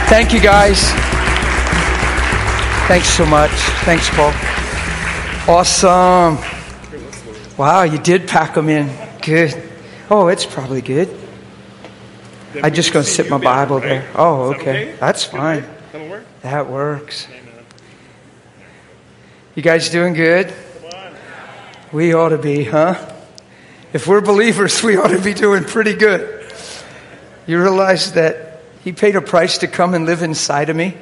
Thank you, guys. Thanks so much. Thanks, Paul. Awesome. Wow, you did pack them in. Good. Oh, it's probably good. I'm just going to sit my Bible there. Oh, okay. That's fine. That'll work. That works. You guys doing good? We ought to be, huh? If we're believers, we ought to be doing pretty good. You realize that He paid a price to come and live inside of me?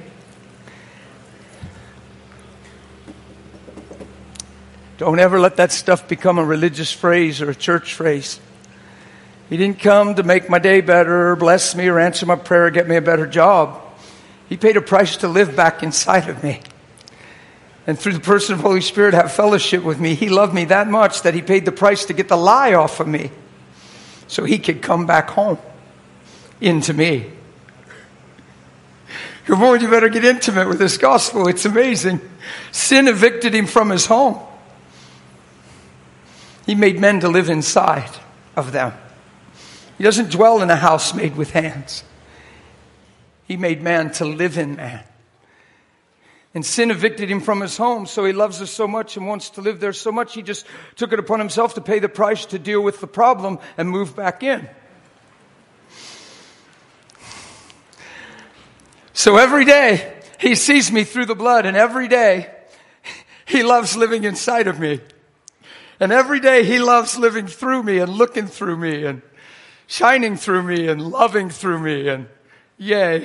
Don't ever let that stuff become a religious phrase or a church phrase. He didn't come to make my day better, or bless me, or answer my prayer, or get me a better job. He paid a price to live back inside of me. And through the person of the Holy Spirit, have fellowship with me. He loved me that much that He paid the price to get the lie off of me so He could come back home into me. Come on, you better get intimate with this gospel. It's amazing. Sin evicted Him from His home. He made men to live inside of them. He doesn't dwell in a house made with hands. He made man to live in man. And sin evicted Him from His home, so He loves us so much and wants to live there so much, He just took it upon Himself to pay the price to deal with the problem and move back in. So every day, He sees me through the blood, and every day, He loves living inside of me. And every day He loves living through me and looking through me and shining through me and loving through me, and yay.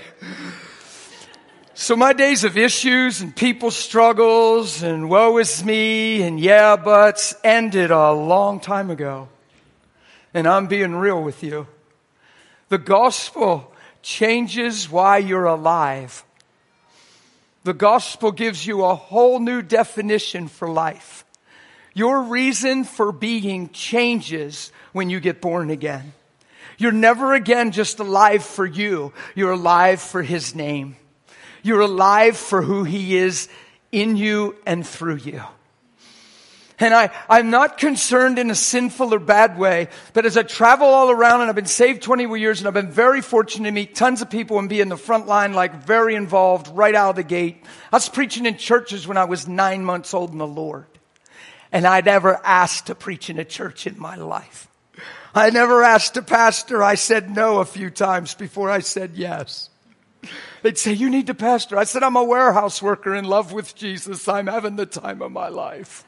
So my days of issues and people struggles and woe is me and yeah buts ended a long time ago. And I'm being real with you. The gospel changes why you're alive. The gospel gives you a whole new definition for life. Your reason for being changes when you get born again. You're never again just alive for you. You're alive for His name. You're alive for who He is in you and through you. And I'm not concerned in a sinful or bad way, but as I travel all around, and I've been saved 20 years, and I've been very fortunate to meet tons of people and be in the front line, like very involved right out of the gate. I was preaching in churches when I was 9 months old in the Lord. And I never asked to preach in a church in my life. I never asked to pastor. I said no a few times before I said yes. They'd say, you need to pastor. I said, I'm a warehouse worker in love with Jesus. I'm having the time of my life.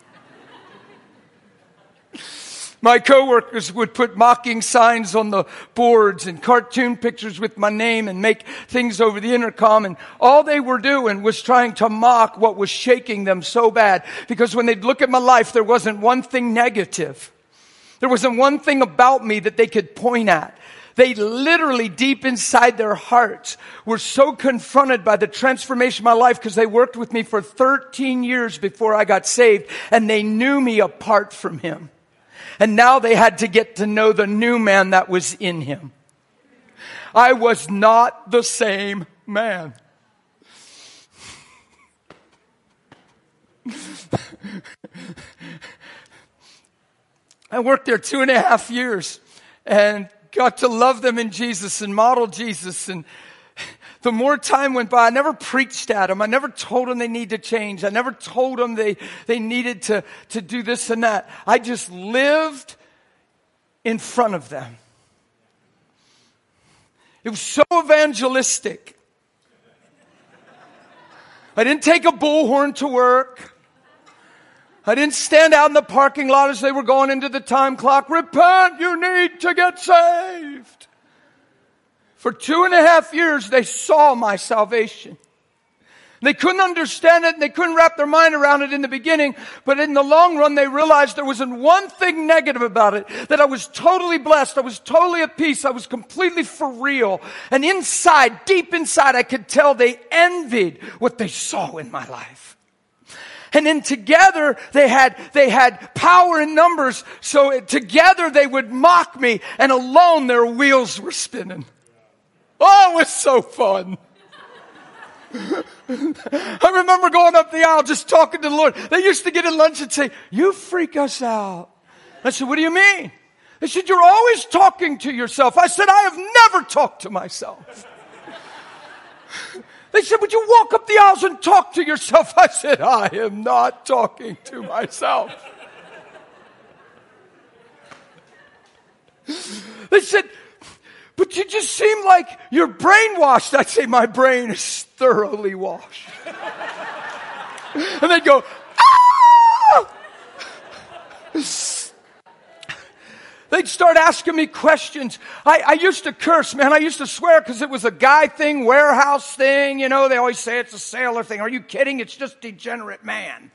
My coworkers would put mocking signs on the boards and cartoon pictures with my name and make things over the intercom. And all they were doing was trying to mock what was shaking them so bad. Because when they'd look at my life, there wasn't one thing negative. There wasn't one thing about me that they could point at. They literally, deep inside their hearts, were so confronted by the transformation of my life because they worked with me for 13 years before I got saved. And they knew me apart from Him. And now they had to get to know the new man that was in Him. I was not the same man. I worked there 2.5 years and got to love them in Jesus and model Jesus. And the more time went by, I never preached at them. I never told them they need to change. I never told them they needed to do this and that. I just lived in front of them. It was so evangelistic. I didn't take a bullhorn to work. I didn't stand out in the parking lot as they were going into the time clock. Repent, you need to get saved. For 2.5 years, they saw my salvation. They couldn't understand it, and they couldn't wrap their mind around it in the beginning. But in the long run, they realized there wasn't one thing negative about it. That I was totally blessed. I was totally at peace. I was completely for real. And inside, deep inside, I could tell they envied what they saw in my life. And then together, they had power in numbers. So together, they would mock me. And alone, their wheels were spinning. Oh, it was so fun. I remember going up the aisle just talking to the Lord. They used to get at lunch and say, you freak us out. I said, what do you mean? They said, you're always talking to yourself. I said, I have never talked to myself. They said, would you walk up the aisles and talk to yourself? I said, I am not talking to myself. They said, but you just seem like you're brainwashed. I'd say, my brain is thoroughly washed. And they'd go, ah! They'd start asking me questions. I used to curse, man. I used to swear because it was a guy thing, warehouse thing. You know, they always say it's a sailor thing. Are you kidding? It's just degenerate man.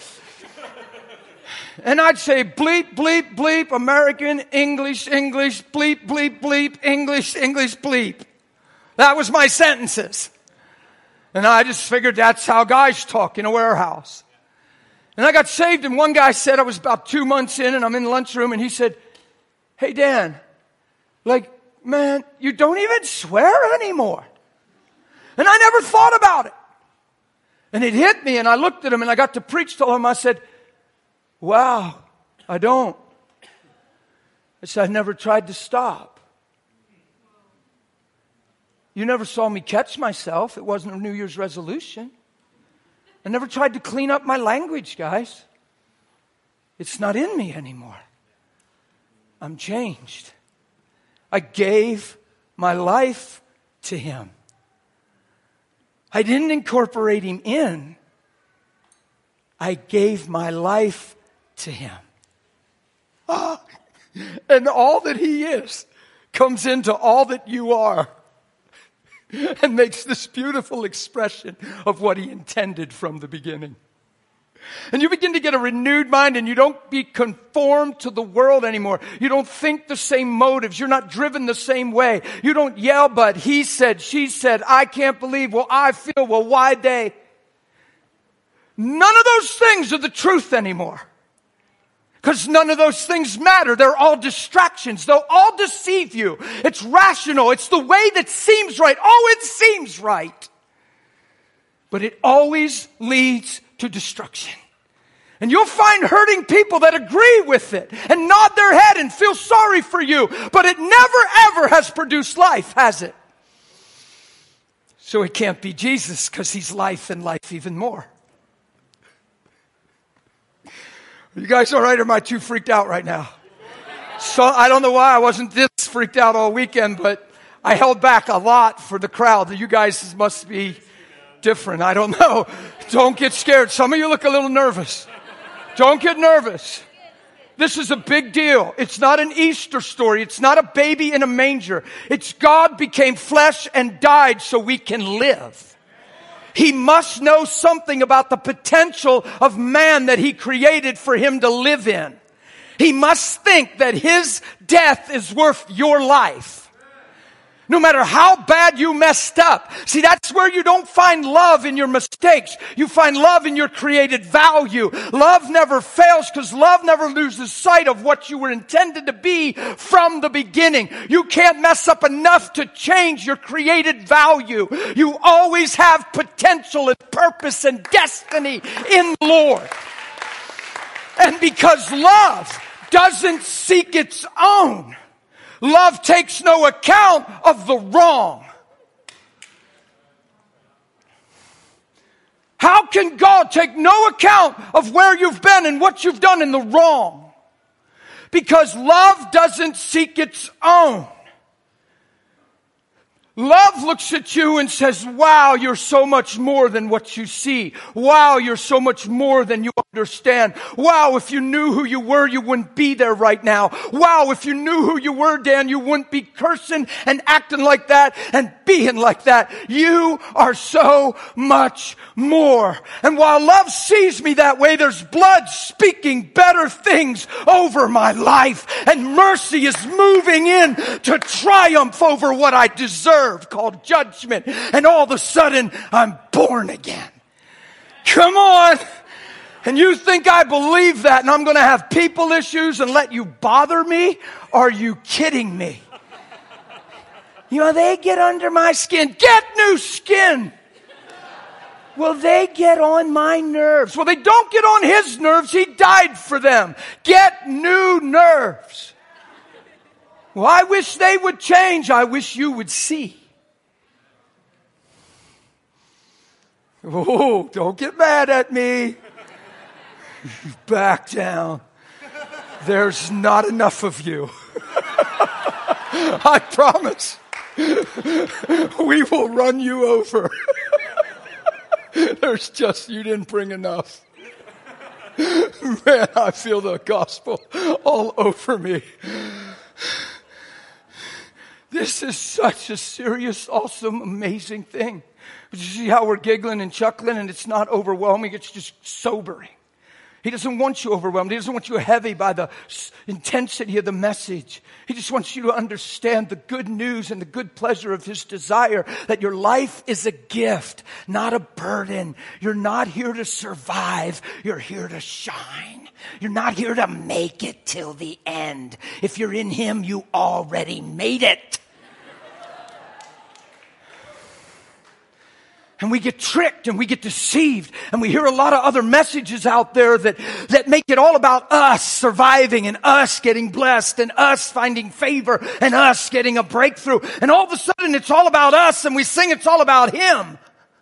And I'd say bleep, bleep, bleep, American, English, English, bleep, bleep, bleep, English, English, bleep. That was my sentences. And I just figured that's how guys talk in a warehouse. And I got saved, and one guy said, I was about 2 months in, and I'm in the lunchroom, and he said, hey, Dan, like, man, you don't even swear anymore. And I never thought about it. And it hit me, and I looked at him, and I got to preach to him. I said, wow, I don't. I said, I never tried to stop. You never saw me catch myself. It wasn't a New Year's resolution. I never tried to clean up my language, guys. It's not in me anymore. I'm changed. I gave my life to Him. I didn't incorporate Him in. I gave my life to Him. Ah, and all that He is comes into all that you are and makes this beautiful expression of what He intended from the beginning. And you begin to get a renewed mind, and you don't be conformed to the world anymore. You don't think the same motives. You're not driven the same way. You don't yell, but he said, she said, I can't believe, well, I feel, well, why they? None of those things are the truth anymore. Because none of those things matter. They're all distractions. They'll all deceive you. It's rational. It's the way that seems right. Oh, it seems right. But it always leads to destruction. And you'll find hurting people that agree with it and nod their head and feel sorry for you. But it never ever has produced life, has it? So it can't be Jesus, because He's life and life even more. Are you guys all right, or am I too freaked out right now? So I don't know why I wasn't this freaked out all weekend, but I held back a lot for the crowd. You guys must be different. I don't know. Don't get scared. Some of you look a little nervous. Don't get nervous. This is a big deal. It's not an Easter story. It's not a baby in a manger. It's God became flesh and died so we can live. He must know something about the potential of man that He created for him to live in. He must think that his death is worth your life. No matter how bad you messed up. See, that's where you don't find love in your mistakes. You find love in your created value. Love never fails, because love never loses sight of what you were intended to be from the beginning. You can't mess up enough to change your created value. You always have potential and purpose and destiny in the Lord. And because love doesn't seek its own, love takes no account of the wrong. How can God take no account of where you've been and what you've done in the wrong? Because love doesn't seek its own. Love looks at you and says, wow, you're so much more than what you see. Wow, you're so much more than you understand. Wow, if you knew who you were, you wouldn't be there right now. Wow, if you knew who you were, Dan, you wouldn't be cursing and acting like that and being like that. You are so much more. And while love sees me that way, there's blood speaking better things over my life. And mercy is moving in to triumph over what I deserve, called judgment. And all of a sudden, I'm born again. Come on. And you think I believe that and I'm going to have people issues and let you bother me? Are you kidding me? You know, they get under my skin. Get new skin. Well, they get on my nerves. Well, they don't get on His nerves. He died for them. Get new nerves. Well, I wish they would change. I wish you would see. Oh, don't get mad at me. Back down. There's not enough of you. I promise. We will run you over. There's just, you didn't bring enough. Man, I feel the gospel all over me. This is such a serious, awesome, amazing thing. But you see how we're giggling and chuckling and it's not overwhelming, it's just sobering. He doesn't want you overwhelmed. He doesn't want you heavy by the intensity of the message. He just wants you to understand the good news and the good pleasure of His desire that your life is a gift, not a burden. You're not here to survive. You're here to shine. You're not here to make it till the end. If you're in Him, you already made it. And we get tricked and we get deceived. And we hear a lot of other messages out there that make it all about us surviving and us getting blessed and us finding favor and us getting a breakthrough. And all of a sudden it's all about us and we sing it's all about Him.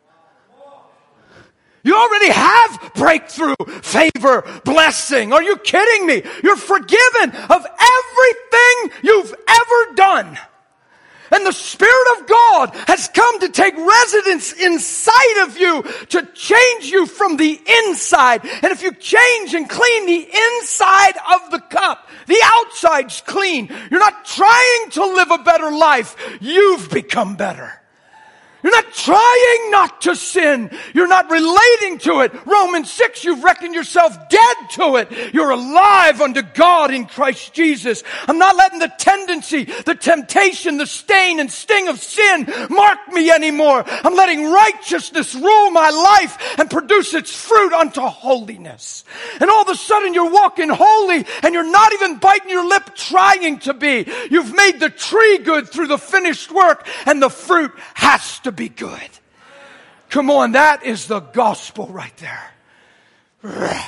You already have breakthrough, favor, blessing. Are you kidding me? You're forgiven of everything you've ever done. And the Spirit of God has come to take residence inside of you to change you from the inside. And if you change and clean the inside of the cup, the outside's clean. You're not trying to live a better life. You've become better. You're not trying not to sin. You're not relating to it. Romans 6, you've reckoned yourself dead to it. You're alive unto God in Christ Jesus. I'm not letting the tendency, the temptation, the stain and sting of sin mark me anymore. I'm letting righteousness rule my life and produce its fruit unto holiness. And all of a sudden you're walking holy and you're not even biting your lip trying to be. You've made the tree good through the finished work and the fruit has to be good. Come on, that is the gospel right there.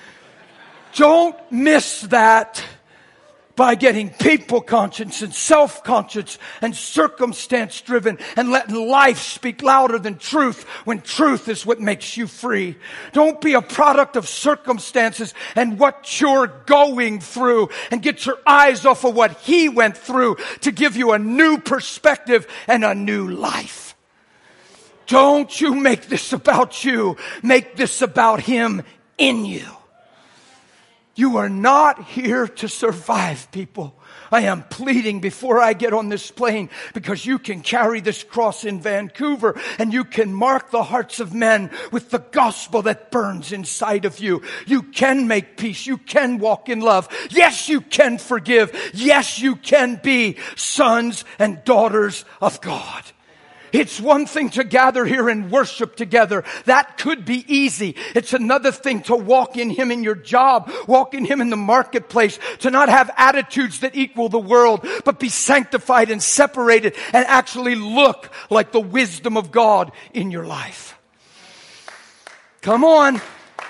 Don't miss that by getting people conscious and self-conscious and circumstance driven and letting life speak louder than truth when truth is what makes you free. Don't be a product of circumstances and what you're going through and get your eyes off of what He went through to give you a new perspective and a new life. Don't you make this about you. Make this about Him in you. You are not here to survive, people. I am pleading before I get on this plane because you can carry this cross in Vancouver and you can mark the hearts of men with the gospel that burns inside of you. You can make peace. You can walk in love. Yes, you can forgive. Yes, you can be sons and daughters of God. It's one thing to gather here and worship together. That could be easy. It's another thing to walk in Him in your job, walk in Him in the marketplace, to not have attitudes that equal the world, but be sanctified and separated and actually look like the wisdom of God in your life. Come on.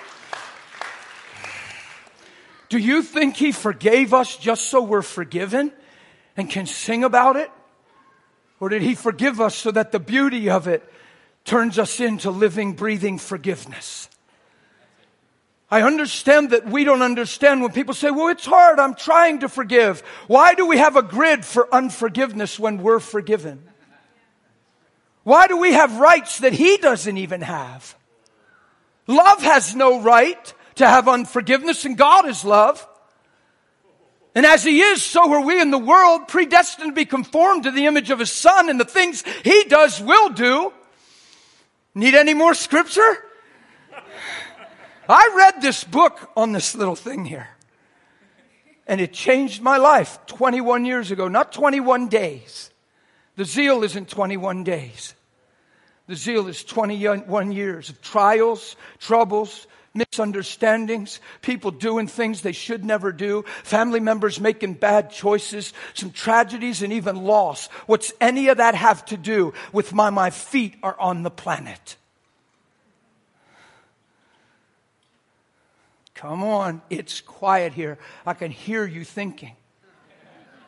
Do you think He forgave us just so we're forgiven and can sing about it? Or did He forgive us so that the beauty of it turns us into living, breathing forgiveness? I understand that we don't understand when people say, well, it's hard, I'm trying to forgive. Why do we have a grid for unforgiveness when we're forgiven? Why do we have rights that He doesn't even have? Love has no right to have unforgiveness, and God is love. And as He is, so are we in the world, predestined to be conformed to the image of His Son, and the things He does will do. Need any more scripture? I read this book on this little thing here. And it changed my life 21 years ago, not 21 days. The zeal isn't 21 days. The zeal is 21 years of trials, troubles, misunderstandings, people doing things they should never do, family members making bad choices, some tragedies and even loss. What's any of that have to do with my feet are on the planet? Come on, it's quiet here. I can hear you thinking.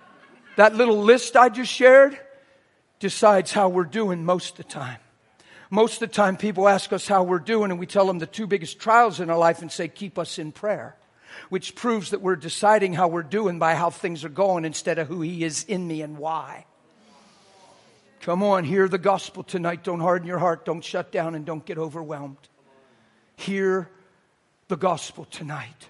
That little list I just shared decides how we're doing most of the time. Most of the time people ask us how we're doing and we tell them the two biggest trials in our life and say, keep us in prayer. Which proves that we're deciding how we're doing by how things are going instead of who He is in me and why. Come on, hear the gospel tonight. Don't harden your heart. Don't shut down and don't get overwhelmed. Hear the gospel tonight.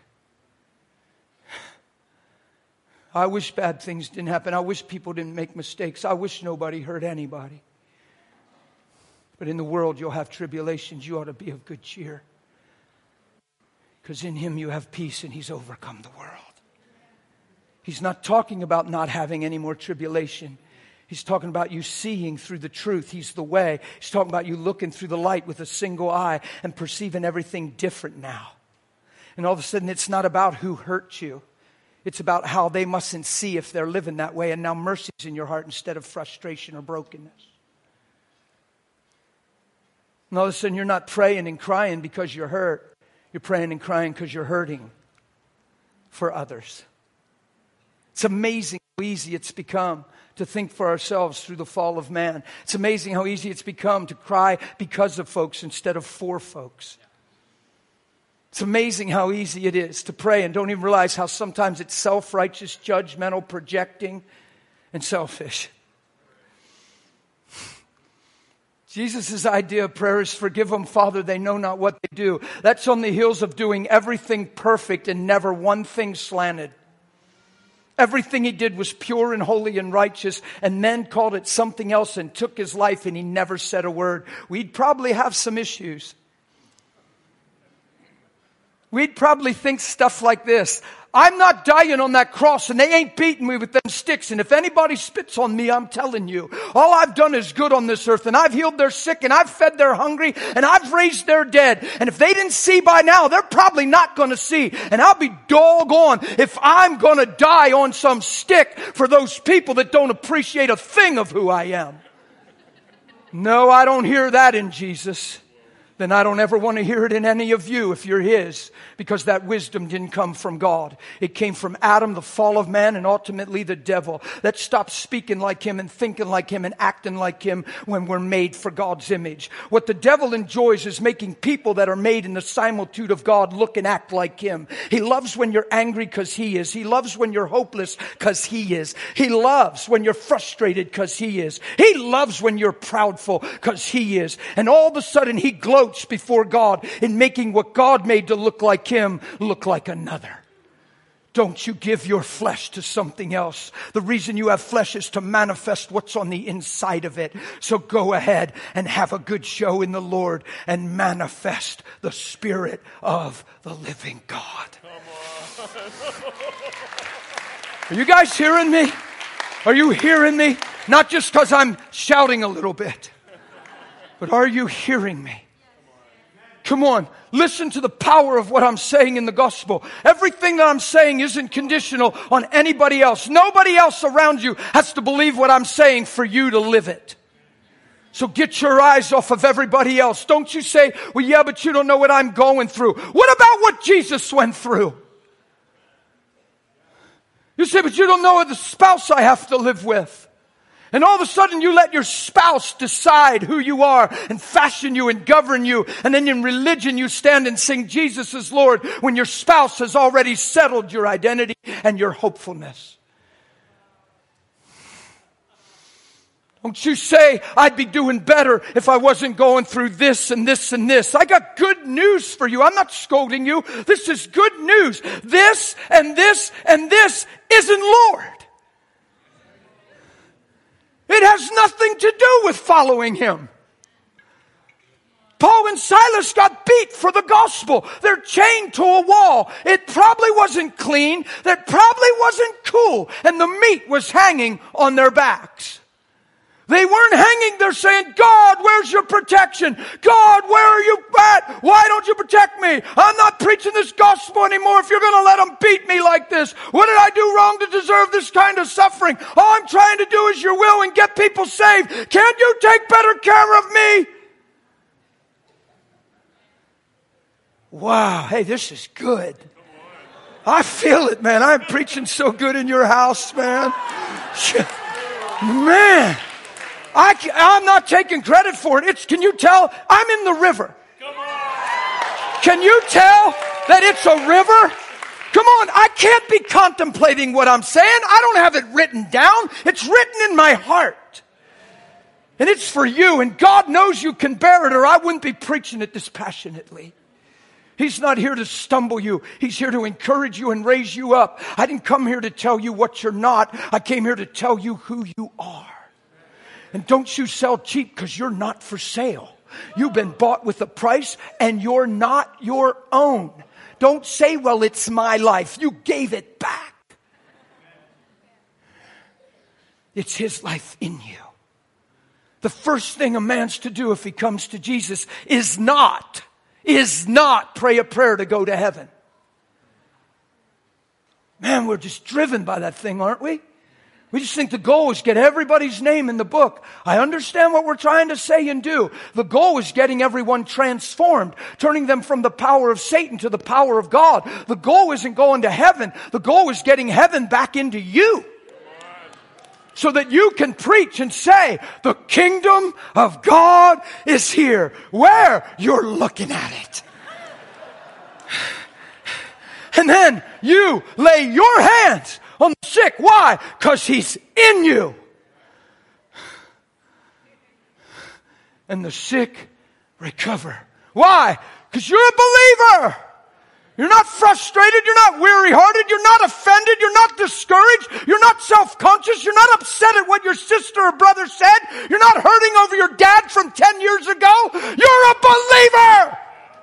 I wish bad things didn't happen. I wish people didn't make mistakes. I wish nobody hurt anybody. But in the world you'll have tribulations. You ought to be of good cheer. Because in Him you have peace and He's overcome the world. He's not talking about not having any more tribulation. He's talking about you seeing through the truth. He's the way. He's talking about you looking through the light with a single eye and perceiving everything different now. And all of a sudden it's not about who hurt you. It's about how they mustn't see if they're living that way. And now mercy's in your heart instead of frustration or brokenness. And all of a sudden you're not praying and crying because you're hurt. You're praying and crying because you're hurting for others. It's amazing how easy it's become to think for ourselves through the fall of man. It's amazing how easy it's become to cry because of folks instead of for folks. It's amazing how easy it is to pray and don't even realize how sometimes it's self-righteous, judgmental, projecting, and selfish. Jesus' idea of prayer is, forgive them, Father, they know not what they do. That's on the heels of doing everything perfect and never one thing slanted. Everything He did was pure and holy and righteous, and men called it something else and took His life, and He never said a word. We'd probably have some issues. We'd probably think stuff like this. I'm not dying on that cross and they ain't beating me with them sticks. And if anybody spits on me, I'm telling you, all I've done is good on this earth. And I've healed their sick and I've fed their hungry and I've raised their dead. And if they didn't see by now, they're probably not going to see. And I'll be doggone if I'm going to die on some stick for those people that don't appreciate a thing of who I am. No, I don't hear that in Jesus. Then I don't ever want to hear it in any of you if you're His, because that wisdom didn't come from God. It came from Adam, the fall of man, and ultimately the devil. Let's stop speaking like him and thinking like him and acting like him when we're made for God's image. What the devil enjoys is making people that are made in the similitude of God look and act like Him. He loves when you're angry because He is. He loves when you're hopeless because He is. He loves when you're frustrated because He is. He loves when you're proudful because He is. And all of a sudden He gloats before God in making what God made to look like Him look like another. Don't you give your flesh to something else. The reason you have flesh is to manifest what's on the inside of it. So go ahead and have a good show in the Lord and manifest the Spirit of the living God. Are you guys hearing me? Are you hearing me? Not just because I'm shouting a little bit, but are you hearing me? Come on, listen to the power of what I'm saying in the gospel. Everything that I'm saying isn't conditional on anybody else. Nobody else around you has to believe what I'm saying for you to live it. So get your eyes off of everybody else. Don't you say, well, yeah, but you don't know what I'm going through. What about what Jesus went through? You say, but you don't know the spouse I have to live with. And all of a sudden you let your spouse decide who you are and fashion you and govern you. And then in religion you stand and sing Jesus is Lord when your spouse has already settled your identity and your hopefulness. Don't you say, I'd be doing better if I wasn't going through this and this and this. I got good news for you. I'm not scolding you. This is good news. This and this and this isn't Lord. It has nothing to do with following Him. Paul and Silas got beat for the gospel. They're chained to a wall. It probably wasn't clean. That probably wasn't cool. And the meat was hanging on their backs. They weren't hanging there saying, God, where's your protection? God, where are you at? Why don't you protect me? I'm not preaching this gospel anymore if you're going to let them beat me like this. What did I do wrong to deserve this kind of suffering? All I'm trying to do is your will and get people saved. Can't you take better care of me? Wow, hey, this is good. I feel it, man. I'm preaching so good in your house, man. Man. I'm not taking credit for it. Can you tell? I'm in the river. Can you tell that it's a river? Come on, I can't be contemplating what I'm saying. I don't have it written down. It's written in my heart. And it's for you, and God knows you can bear it, or I wouldn't be preaching it dispassionately. He's not here to stumble you. He's here to encourage you and raise you up. I didn't come here to tell you what you're not. I came here to tell you who you are. And don't you sell cheap, because you're not for sale. You've been bought with a price, and you're not your own. Don't say, well, it's my life. You gave it back. It's His life in you. The first thing a man's to do if he comes to Jesus is not pray a prayer to go to heaven. Man, we're just driven by that thing, aren't we? We just think the goal is get everybody's name in the book. I understand what we're trying to say and do. The goal is getting everyone transformed, turning them from the power of Satan to the power of God. The goal isn't going to heaven. The goal is getting heaven back into you, so that you can preach and say, the kingdom of God is here. Where? You're looking at it. And then you lay your hands on the sick. Why? Because He's in you. And the sick recover. Why? Because you're a believer. You're not frustrated. You're not weary-hearted. You're not offended. You're not discouraged. You're not self-conscious. You're not upset at what your sister or brother said. You're not hurting over your dad from 10 years ago. You're a believer.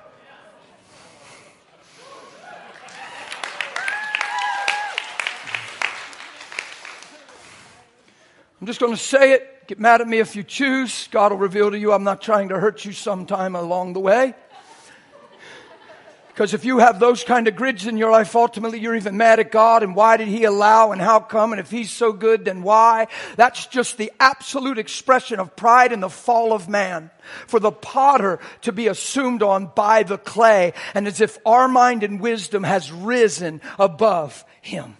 I'm just going to say it. Get mad at me if you choose. God will reveal to you I'm not trying to hurt you sometime along the way. Because if you have those kind of grids in your life, ultimately you're even mad at God. And why did He allow, and how come? And if He's so good, then why? That's just the absolute expression of pride in the fall of man. For the potter to be assumed on by the clay, and as if our mind and wisdom has risen above him.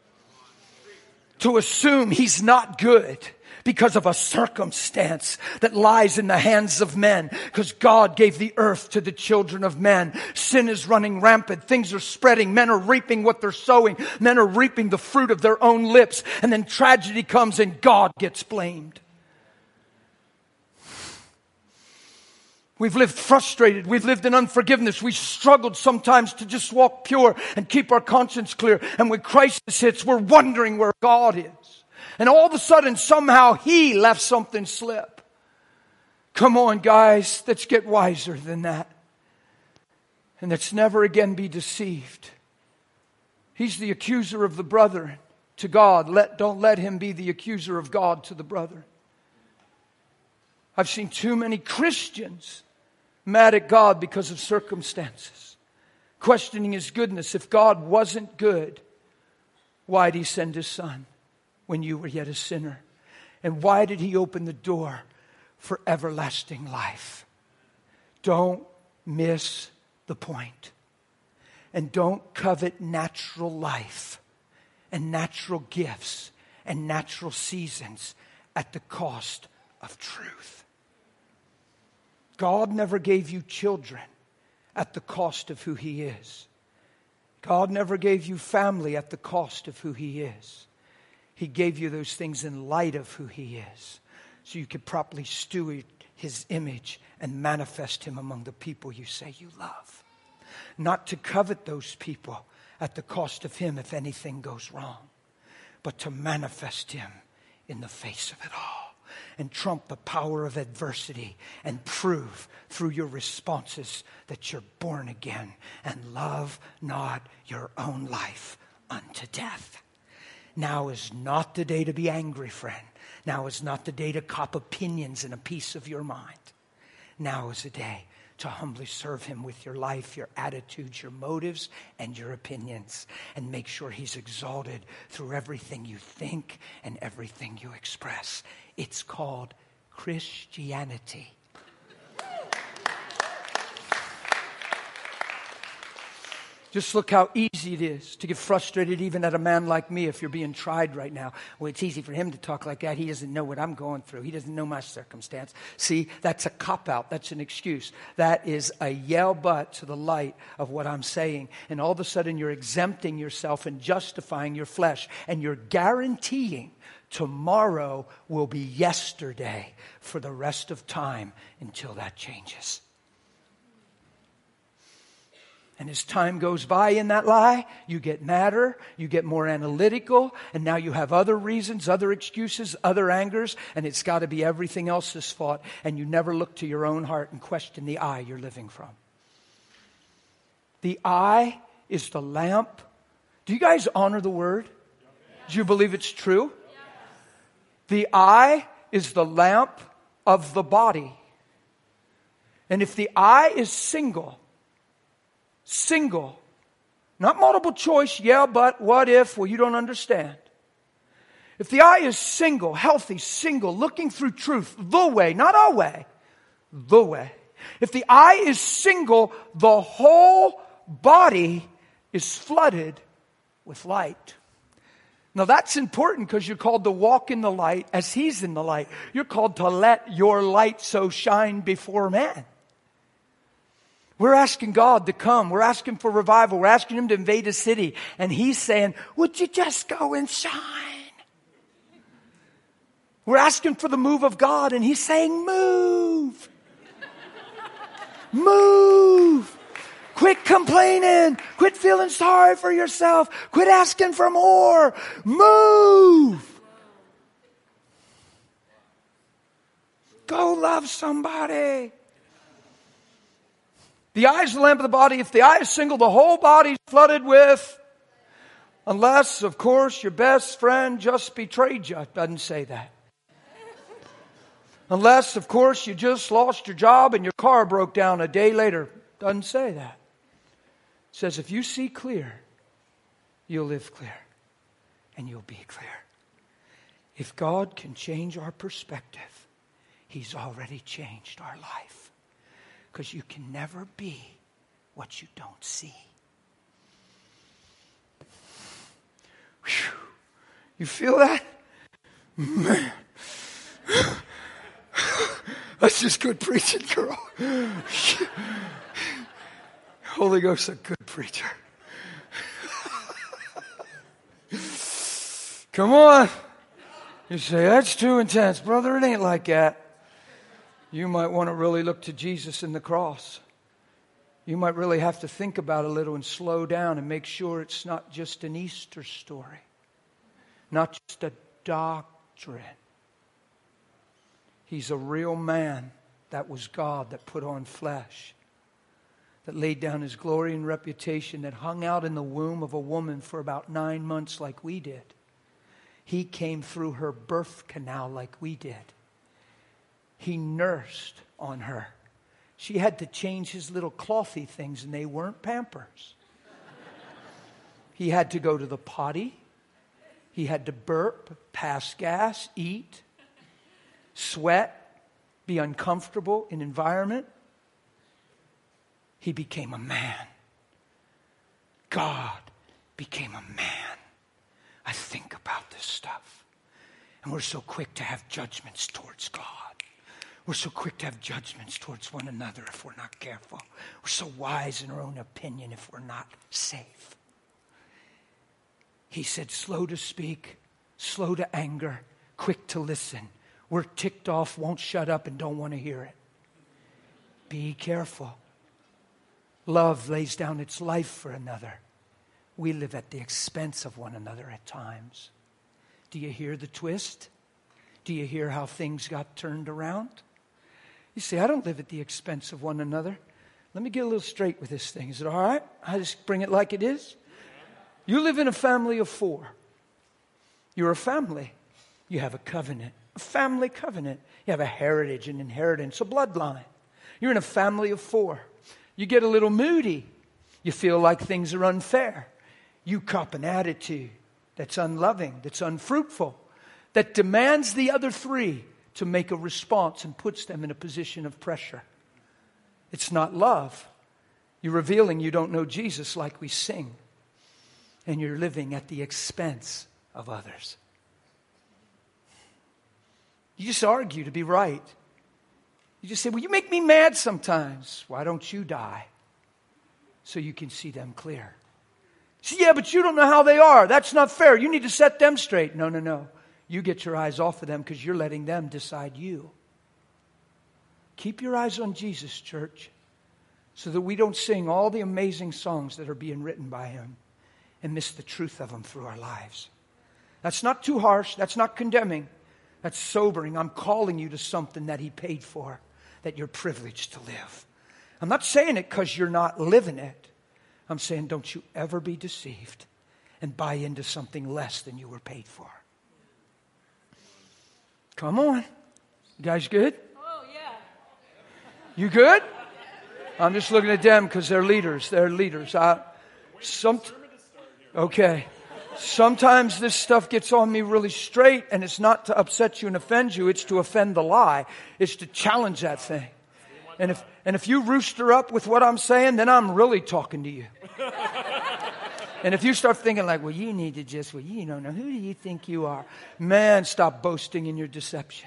To assume he's not good because of a circumstance that lies in the hands of men. Because God gave the earth to the children of men. Sin is running rampant. Things are spreading. Men are reaping what they're sowing. Men are reaping the fruit of their own lips. And then tragedy comes and God gets blamed. We've lived frustrated. We've lived in unforgiveness. We've struggled sometimes to just walk pure and keep our conscience clear. And when crisis hits, we're wondering where God is. And all of a sudden, somehow He left something slip. Come on, guys. Let's get wiser than that. And let's never again be deceived. He's the accuser of the brethren to God. Don't let him be the accuser of God to the brethren. I've seen too many Christians mad at God because of circumstances, questioning His goodness. If God wasn't good, why did He send His Son when you were yet a sinner? And why did He open the door for everlasting life? Don't miss the point. And don't covet natural life and natural gifts and natural seasons at the cost of truth. God never gave you children at the cost of who He is. God never gave you family at the cost of who He is. He gave you those things in light of who He is, so you could properly steward His image and manifest Him among the people you say you love. Not to covet those people at the cost of Him if anything goes wrong, but to manifest Him in the face of it all. And trump the power of adversity and prove through your responses that you're born again and love not your own life unto death. Now is not the day to be angry, friend. Now is not the day to cop opinions and a piece of your mind. Now is the day to humbly serve Him with your life, your attitudes, your motives, and your opinions. And make sure He's exalted through everything you think and everything you express. It's called Christianity. Just look how easy it is to get frustrated even at a man like me if you're being tried right now. Well, it's easy for him to talk like that. He doesn't know what I'm going through. He doesn't know my circumstance. See, that's a cop-out. That's an excuse. That is a yell butt to the light of what I'm saying. And all of a sudden you're exempting yourself and justifying your flesh. And you're guaranteeing tomorrow will be yesterday for the rest of time until that changes. And as time goes by in that lie, you get madder, you get more analytical, and now you have other reasons, other excuses, other angers, and it's got to be everything else's fault. And you never look to your own heart and question the I you're living from. The I is the lamp. Do you guys honor the word? Do you believe it's true? The I is the lamp of the body. And if the I is single, not multiple choice, yeah, but, what if, well, you don't understand. If the I is single, healthy, single, looking through truth, the way, not our way, the way. If the I is single, the whole body is flooded with light. Now that's important because you're called to walk in the light as He's in the light. You're called to let your light so shine before man. We're asking God to come. We're asking for revival. We're asking Him to invade a city. And He's saying, would you just go and shine? We're asking for the move of God. And He's saying, move. Move. Quit complaining. Quit feeling sorry for yourself. Quit asking for more. Move. Go love somebody. The eye is the lamp of the body. If the eye is single, the whole body is flooded with, unless, of course, your best friend just betrayed you. It doesn't say that. Unless, of course, you just lost your job and your car broke down a day later. It doesn't say that. It says if you see clear, you'll live clear and you'll be clear. If God can change our perspective, He's already changed our life. Because you can never be what you don't see. Whew. You feel that? Man. That's just good preaching, girl. Holy Ghost, a good preacher. Come on. You say, that's too intense. Brother, it ain't like that. You might want to really look to Jesus in the cross. You might really have to think about it a little and slow down and make sure it's not just an Easter story. Not just a doctrine. He's a real man. That was God that put on flesh. That laid down His glory and reputation. That hung out in the womb of a woman for about 9 months like we did. He came through her birth canal like we did. He nursed on her. She had to change His little clothy things, and they weren't Pampers. He had to go to the potty. He had to burp, pass gas, eat, sweat, be uncomfortable in environment. He became a man. God became a man. I think about this stuff. And we're so quick to have judgments towards God. We're so quick to have judgments towards one another if we're not careful. We're so wise in our own opinion if we're not safe. He said, slow to speak, slow to anger, quick to listen. We're ticked off, won't shut up, and don't want to hear it. Be careful. Love lays down its life for another. We live at the expense of one another at times. Do you hear the twist? Do you hear how things got turned around? You say, I don't live at the expense of one another. Let me get a little straight with this thing. Is it all right? I just bring it like it is. You live in a family of 4. You're a family. You have a covenant, a family covenant. You have a heritage, an inheritance, a bloodline. You're in a family of 4. You get a little moody. You feel like things are unfair. You cop an attitude that's unloving, that's unfruitful, that demands the other 3 to make a response and puts them in a position of pressure. It's not love. You're revealing you don't know Jesus like we sing. And you're living at the expense of others. You just argue to be right. You just say, well, you make me mad sometimes. Why don't you die? So you can see them clear. See, yeah, but you don't know how they are. That's not fair. You need to set them straight. No. You get your eyes off of them because you're letting them decide you. Keep your eyes on Jesus, church, so that we don't sing all the amazing songs that are being written by Him and miss the truth of them through our lives. That's not too harsh. That's not condemning. That's sobering. I'm calling you to something that He paid for, that you're privileged to live. I'm not saying it because you're not living it. I'm saying don't you ever be deceived and buy into something less than you were paid for. Come on. You guys good? Oh, yeah. You good? I'm just looking at them because they're leaders. They're leaders. Okay. Sometimes this stuff gets on me really straight, and it's not to upset you and offend you. It's to offend the lie. It's to challenge that thing. And if you rooster up with what I'm saying, then I'm really talking to you. And if you start thinking like, well, you need to just, well, you don't know. Who do you think you are? Man, stop boasting in your deception.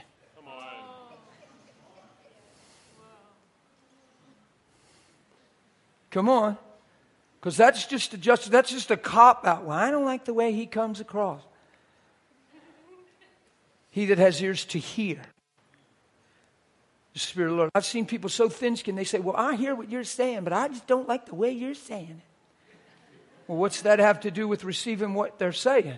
Come on. Because that's just a cop-out. Well, I don't like the way he comes across. He that has ears to hear the Spirit of the Lord. I've seen people so thin-skinned, they say, well, I hear what you're saying, but I just don't like the way you're saying it. Well, what's that have to do with receiving what they're saying?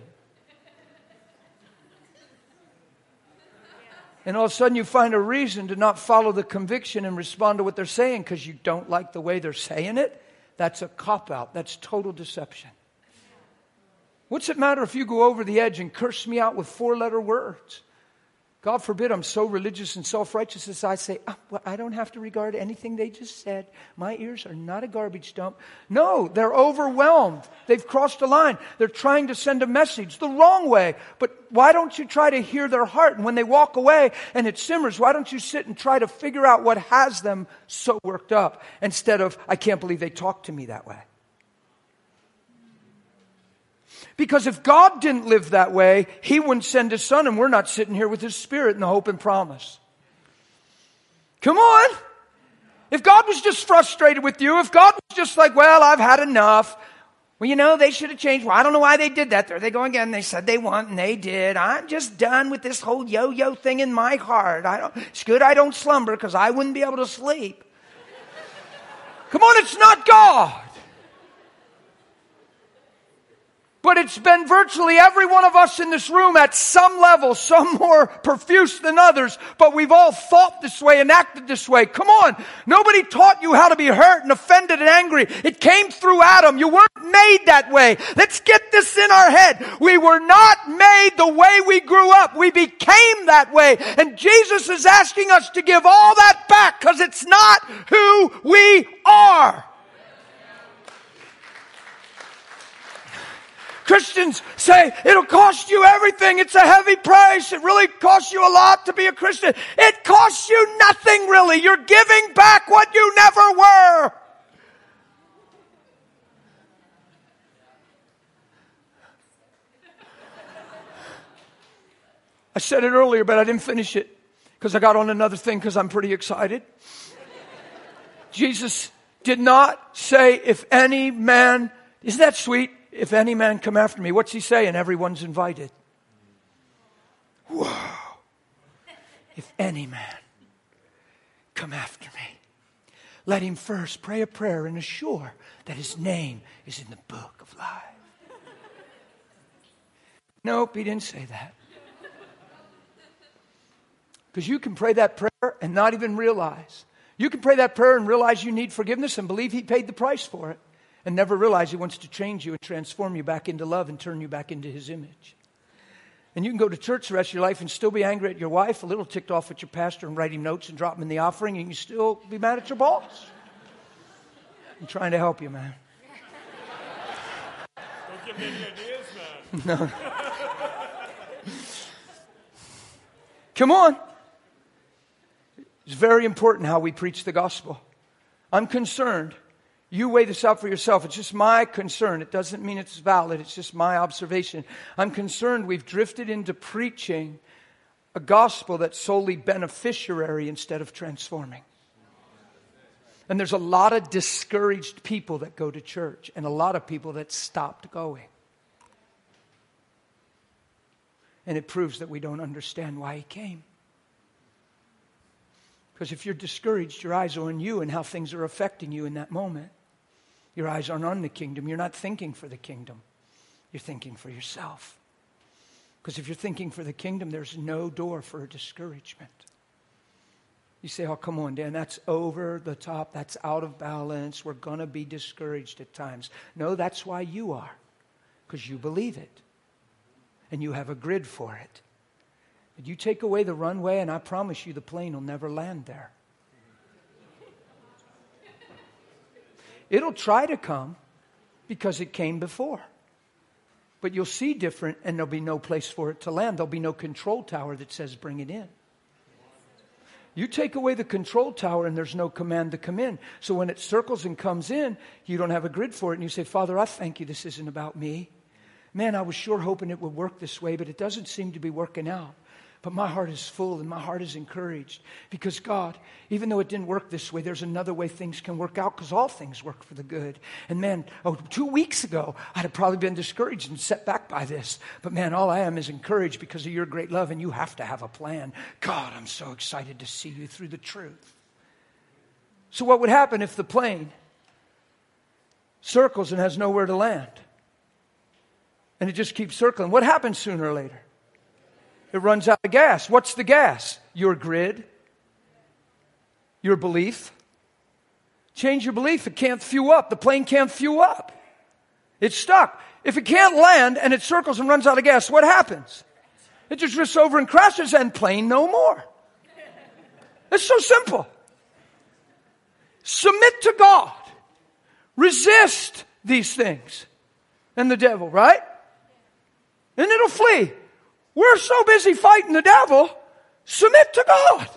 And all of a sudden you find a reason to not follow the conviction and respond to what they're saying because you don't like the way they're saying it. That's a cop-out. That's total deception. What's it matter if you go over the edge and curse me out with 4-letter words? God forbid I'm so religious and self-righteous as I say, well, I don't have to regard anything they just said. My ears are not a garbage dump. No, they're overwhelmed. They've crossed a line. They're trying to send a message the wrong way. But why don't you try to hear their heart? And when they walk away and it simmers, why don't you sit and try to figure out what has them so worked up instead of, I can't believe they talked to me that way. Because if God didn't live that way, He wouldn't send His Son, and we're not sitting here with His Spirit in the hope and promise. Come on. If God was just frustrated with you, if God was just like, well, I've had enough. Well, you know, they should have changed. Well, I don't know why they did that. There they go again. They said they want, and they did. I'm just done with this whole yo-yo thing in my heart. It's good I don't slumber because I wouldn't be able to sleep. Come on, it's not God. But it's been virtually every one of us in this room at some level, some more profuse than others, but we've all thought this way and acted this way. Come on. Nobody taught you how to be hurt and offended and angry. It came through Adam. You weren't made that way. Let's get this in our head. We were not made the way we grew up. We became that way. And Jesus is asking us to give all that back because it's not who we are. Christians say, it'll cost you everything. It's a heavy price. It really costs you a lot to be a Christian. It costs you nothing, really. You're giving back what you never were. I said it earlier, but I didn't finish it because I got on another thing because I'm pretty excited. Jesus did not say, if any man, isn't that sweet? If any man come after me, what's He saying? Everyone's invited. Whoa. If any man come after me, let him first pray a prayer and assure that his name is in the book of life. Nope, He didn't say that. Because you can pray that prayer and not even realize. You can pray that prayer and realize you need forgiveness and believe He paid the price for it. And never realize He wants to change you and transform you back into love and turn you back into His image. And you can go to church the rest of your life and still be angry at your wife, a little ticked off at your pastor and write him notes and drop him in the offering, and you can still be mad at your boss. I'm trying to help you, man. Don't give me any ideas, man. No. Come on. It's very important how we preach the gospel. I'm concerned You weigh this out for yourself. It's just my concern. It doesn't mean it's valid. It's just my observation. I'm concerned we've drifted into preaching a gospel that's solely beneficiary instead of transforming. And there's a lot of discouraged people that go to church and a lot of people that stopped going. And it proves that we don't understand why He came. Because if you're discouraged, your eyes are on you and how things are affecting you in that moment. Your eyes aren't on the kingdom. You're not thinking for the kingdom. You're thinking for yourself. Because if you're thinking for the kingdom, there's no door for discouragement. You say, oh, come on, Dan, that's over the top. That's out of balance. We're going to be discouraged at times. No, that's why you are. Because you believe it. And you have a grid for it. You take away the runway, and I promise you the plane will never land there. It'll try to come because it came before. But you'll see different, and there'll be no place for it to land. There'll be no control tower that says bring it in. You take away the control tower, and there's no command to come in. So when it circles and comes in, you don't have a grid for it. And you say, Father, I thank you this isn't about me. Man, I was sure hoping it would work this way, but it doesn't seem to be working out. But my heart is full and my heart is encouraged because God, even though it didn't work this way, there's another way things can work out because all things work for the good. And man, 2 weeks ago, I'd have probably been discouraged and set back by this. But man, all I am is encouraged because of your great love and you have to have a plan. God, I'm so excited to see you through the truth. So what would happen if the plane circles and has nowhere to land? And it just keeps circling. What happens sooner or later? It runs out of gas. What's the gas? Your grid. Your belief. Change your belief. It can't fuel up. The plane can't fuel up. It's stuck. If it can't land and it circles and runs out of gas, what happens? It just drifts over and crashes and plane no more. It's so simple. Submit to God. Resist these things. And the devil, right? And it'll flee. We're so busy fighting the devil, submit to God.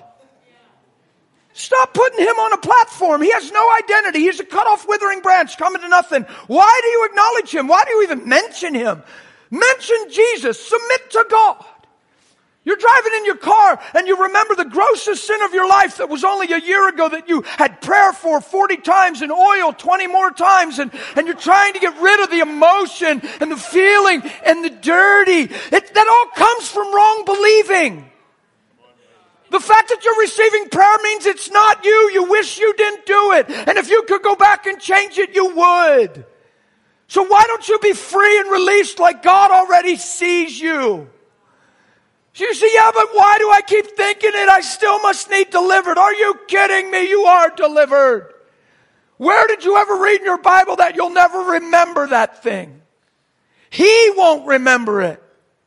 Stop putting Him on a platform. He has no identity. He's a cut off withering branch coming to nothing. Why do you acknowledge Him? Why do you even mention Him? Mention Jesus. Submit to God. You're driving in your car and you remember the grossest sin of your life that was only a year ago that you had prayer for 40 times and oil 20 more times and you're trying to get rid of the emotion and the feeling and the dirty. That all comes from wrong believing. The fact that you're receiving prayer means it's not you. You wish you didn't do it. And if you could go back and change it, you would. So why don't you be free and released like God already sees you? So you say, yeah, but why do I keep thinking it? I still must need delivered. Are you kidding me? You are delivered. Where did you ever read in your Bible that you'll never remember that thing? He won't remember it.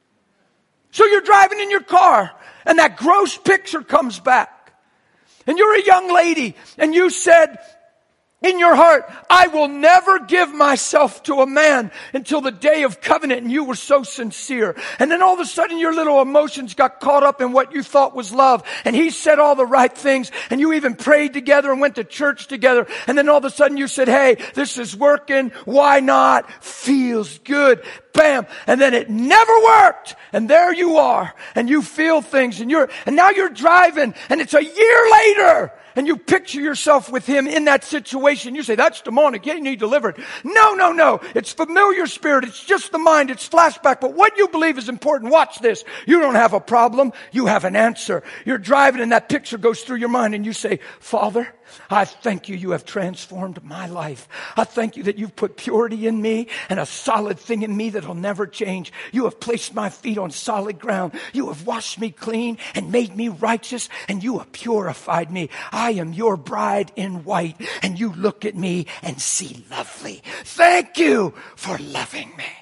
So you're driving in your car and that gross picture comes back. And you're a young lady and you said in your heart, I will never give myself to a man until the day of covenant. And you were so sincere. And then all of a sudden your little emotions got caught up in what you thought was love. And he said all the right things. And you even prayed together and went to church together. And then all of a sudden you said, hey, this is working. Why not? Feels good. Bam. And then it never worked. And there you are. And you feel things. And now you're driving. And it's a year later. And you picture yourself with him in that situation. You say, that's demonic. You need delivered. No. It's familiar spirit. It's just the mind. It's flashback. But what you believe is important. Watch this. You don't have a problem. You have an answer. You're driving and that picture goes through your mind and you say, Father, I thank you. You have transformed my life. I thank you that you've put purity in me and a solid thing in me that'll never change. You have placed my feet on solid ground. You have washed me clean and made me righteous and you have purified me. I am your bride in white and you look at me and see lovely. Thank you for loving me.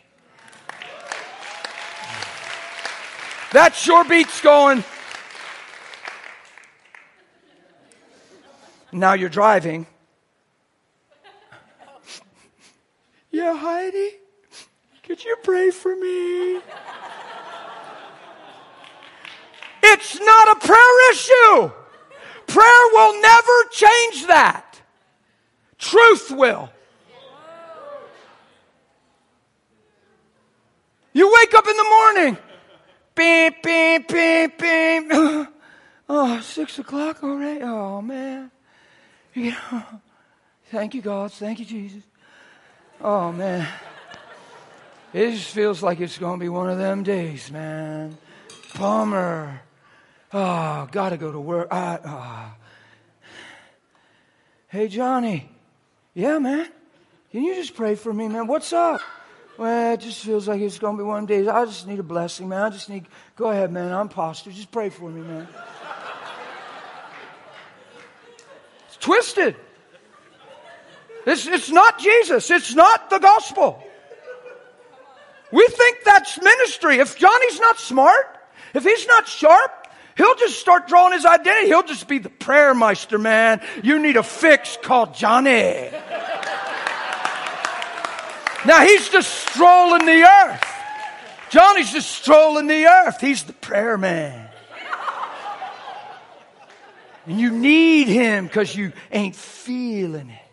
That's your beats going. Now you're driving. Yeah, Heidi, could you pray for me? It's not a prayer issue. Prayer will never change that. truth will. You wake up in the morning. Beep, beep, beep, beep. Oh, 6 o'clock already? Oh, man. Thank you, God. Thank you, Jesus. Oh, man. It just feels like it's going to be one of them days, man. Bummer. Oh, got to go to work. Hey, Johnny. Yeah, man. Can you just pray for me, man? What's up? Well, it just feels like it's going to be one of them days. I just need a blessing, man. Go ahead, man. I'm pastor. Just pray for me, man. It's twisted. It's not Jesus. It's not the gospel. We think that's ministry. If Johnny's not smart, if he's not sharp, he'll just start drawing his identity. He'll just be the prayer meister, man. You need a fix, call Johnny. Now he's just strolling the earth. Johnny's just strolling the earth. He's the prayer man. And you need him because you ain't feeling it.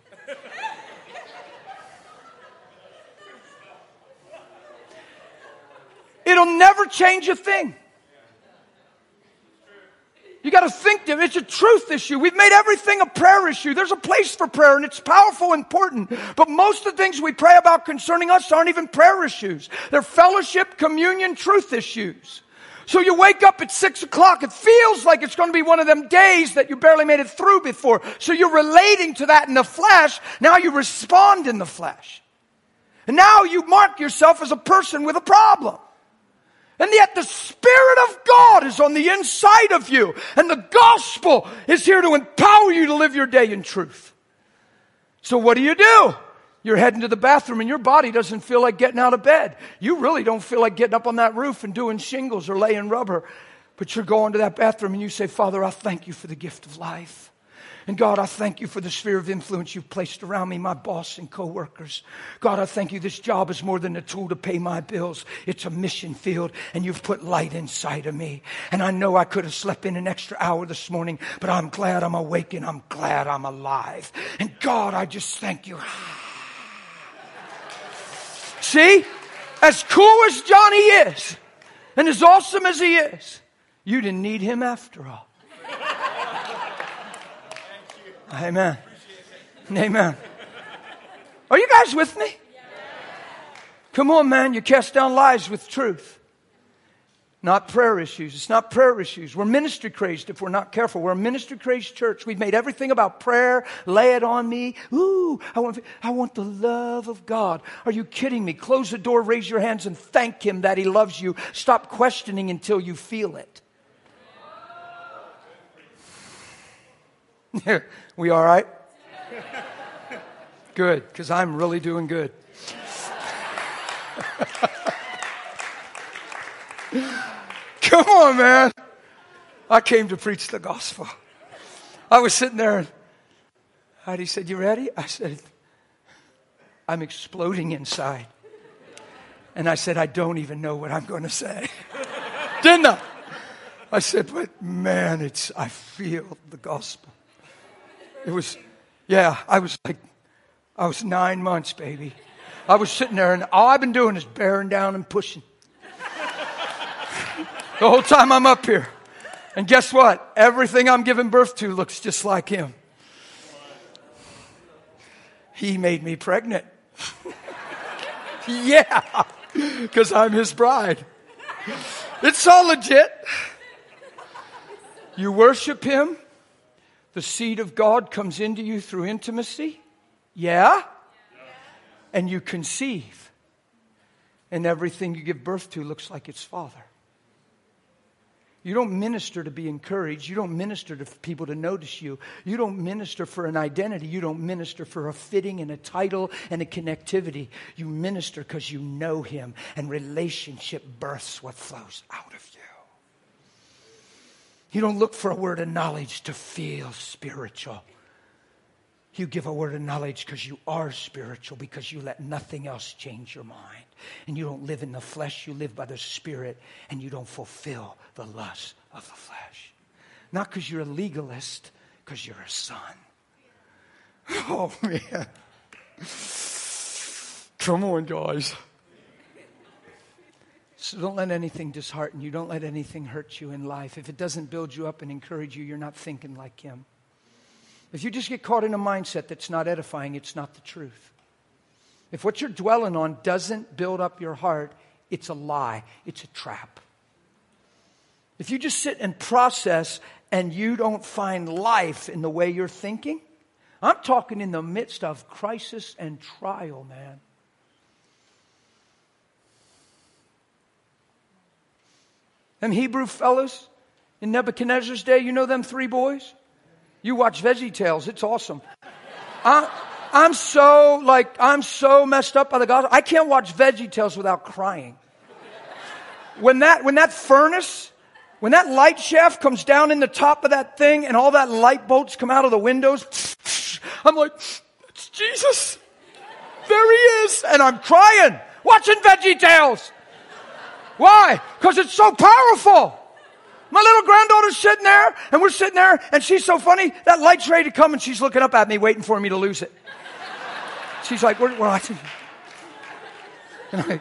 It'll never change a thing. You got to think that it's a truth issue. We've made everything a prayer issue. There's a place for prayer and it's powerful and important. But most of the things we pray about concerning us aren't even prayer issues. They're fellowship, communion, truth issues. So you wake up at 6 o'clock. It feels like it's going to be one of them days that you barely made it through before. So you're relating to that in the flesh. Now you respond in the flesh. And now you mark yourself as a person with a problem. And yet the Spirit of God is on the inside of you. And the gospel is here to empower you to live your day in truth. So what do? You're heading to the bathroom and your body doesn't feel like getting out of bed. You really don't feel like getting up on that roof and doing shingles or laying rubber. But you're going to that bathroom and you say, Father, I thank you for the gift of life. And God, I thank you for the sphere of influence you've placed around me, my boss and co-workers. God, I thank you this job is more than a tool to pay my bills. It's a mission field, and you've put light inside of me. And I know I could have slept in an extra hour this morning, but I'm glad I'm awake and I'm glad I'm alive. And God, I just thank you. See, as cool as Johnny is, and as awesome as he is, you didn't need him after all. Amen. Amen. Are you guys with me? Come on, man. You cast down lies with truth. Not prayer issues. It's not prayer issues. We're ministry crazed if we're not careful. We're a ministry crazed church. We've made everything about prayer. Lay it on me. Ooh, I want the love of God. Are you kidding me? Close the door, raise your hands, and thank Him that He loves you. Stop questioning until you feel it. We all right? Good, because I'm really doing good. Come on, man. I came to preach the gospel. I was sitting there and Heidi said, you ready? I said, I'm exploding inside. And I said, I don't even know what I'm going to say. Didn't I? I said, but man, I feel the gospel. It was, I was 9 months, baby. I was sitting there and all I've been doing is bearing down and pushing. The whole time I'm up here. And guess what? Everything I'm giving birth to looks just like Him. He made me pregnant. Yeah, because I'm His bride. It's all legit. You worship Him. The seed of God comes into you through intimacy. Yeah? And you conceive. And everything you give birth to looks like its father. You don't minister to be encouraged. You don't minister to people to notice you. You don't minister for an identity. You don't minister for a fitting and a title and a connectivity. You minister because you know Him. And relationship births what flows out of you. You don't look for a word of knowledge to feel spiritual. You give a word of knowledge because you are spiritual, because you let nothing else change your mind. And you don't live in the flesh, you live by the Spirit, and you don't fulfill the lust of the flesh. Not because you're a legalist, because you're a son. Oh, man. Come on, guys. So don't let anything dishearten you. Don't let anything hurt you in life. If it doesn't build you up and encourage you, you're not thinking like him. If you just get caught in a mindset that's not edifying, it's not the truth. If what you're dwelling on doesn't build up your heart, it's a lie. It's a trap. If you just sit and process and you don't find life in the way you're thinking, I'm talking in the midst of crisis and trial, man. Them Hebrew fellas in Nebuchadnezzar's day, you know them three boys? You watch VeggieTales, it's awesome. I'm so messed up by the gospel. I can't watch VeggieTales without crying. When that furnace, when that light shaft comes down in the top of that thing and all that light bolts come out of the windows, I'm like, it's Jesus. There he is. And I'm crying, watching VeggieTales. Why? Because it's so powerful. My little granddaughter's sitting there, and we're sitting there, and she's so funny. That light's ready to come, and she's looking up at me, waiting for me to lose it. She's like, "What?" And I,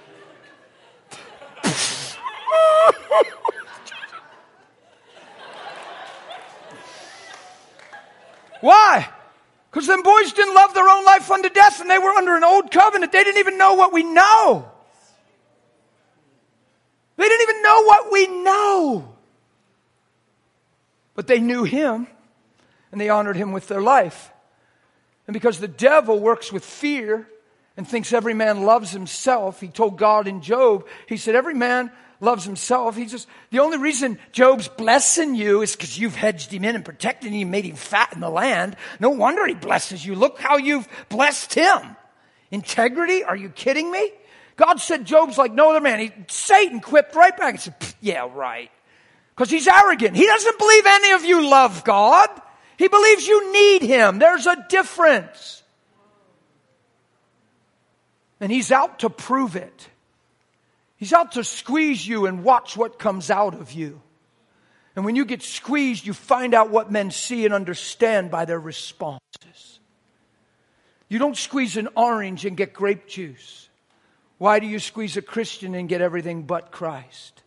why? Because them boys didn't love their own life unto death, and they were under an old covenant. They didn't even know what we know. They didn't even know what we know. But they knew him, and they honored him with their life. And because the devil works with fear and thinks every man loves himself, he told God in Job, he said, every man loves himself. The only reason Job's blessing you is because you've hedged him in and protected him, made him fat in the land. No wonder he blesses you. Look how you've blessed him. Integrity? Are you kidding me? God said Job's like no other man. Satan quipped right back and said, yeah, right. Because he's arrogant. He doesn't believe any of you love God. He believes you need him. There's a difference. And he's out to prove it. He's out to squeeze you and watch what comes out of you. And when you get squeezed, you find out what men see and understand by their responses. You don't squeeze an orange and get grape juice. Why do you squeeze a Christian and get everything but Christ?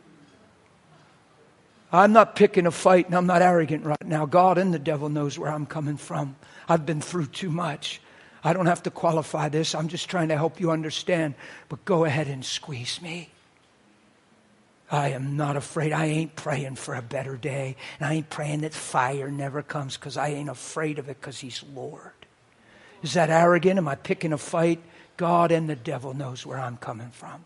I'm not picking a fight and I'm not arrogant right now. God and the devil knows where I'm coming from. I've been through too much. I don't have to qualify this. I'm just trying to help you understand. But go ahead and squeeze me. I am not afraid. I ain't praying for a better day. And I ain't praying that fire never comes because I ain't afraid of it because he's Lord. Is that arrogant? Am I picking a fight? God and the devil knows where I'm coming from.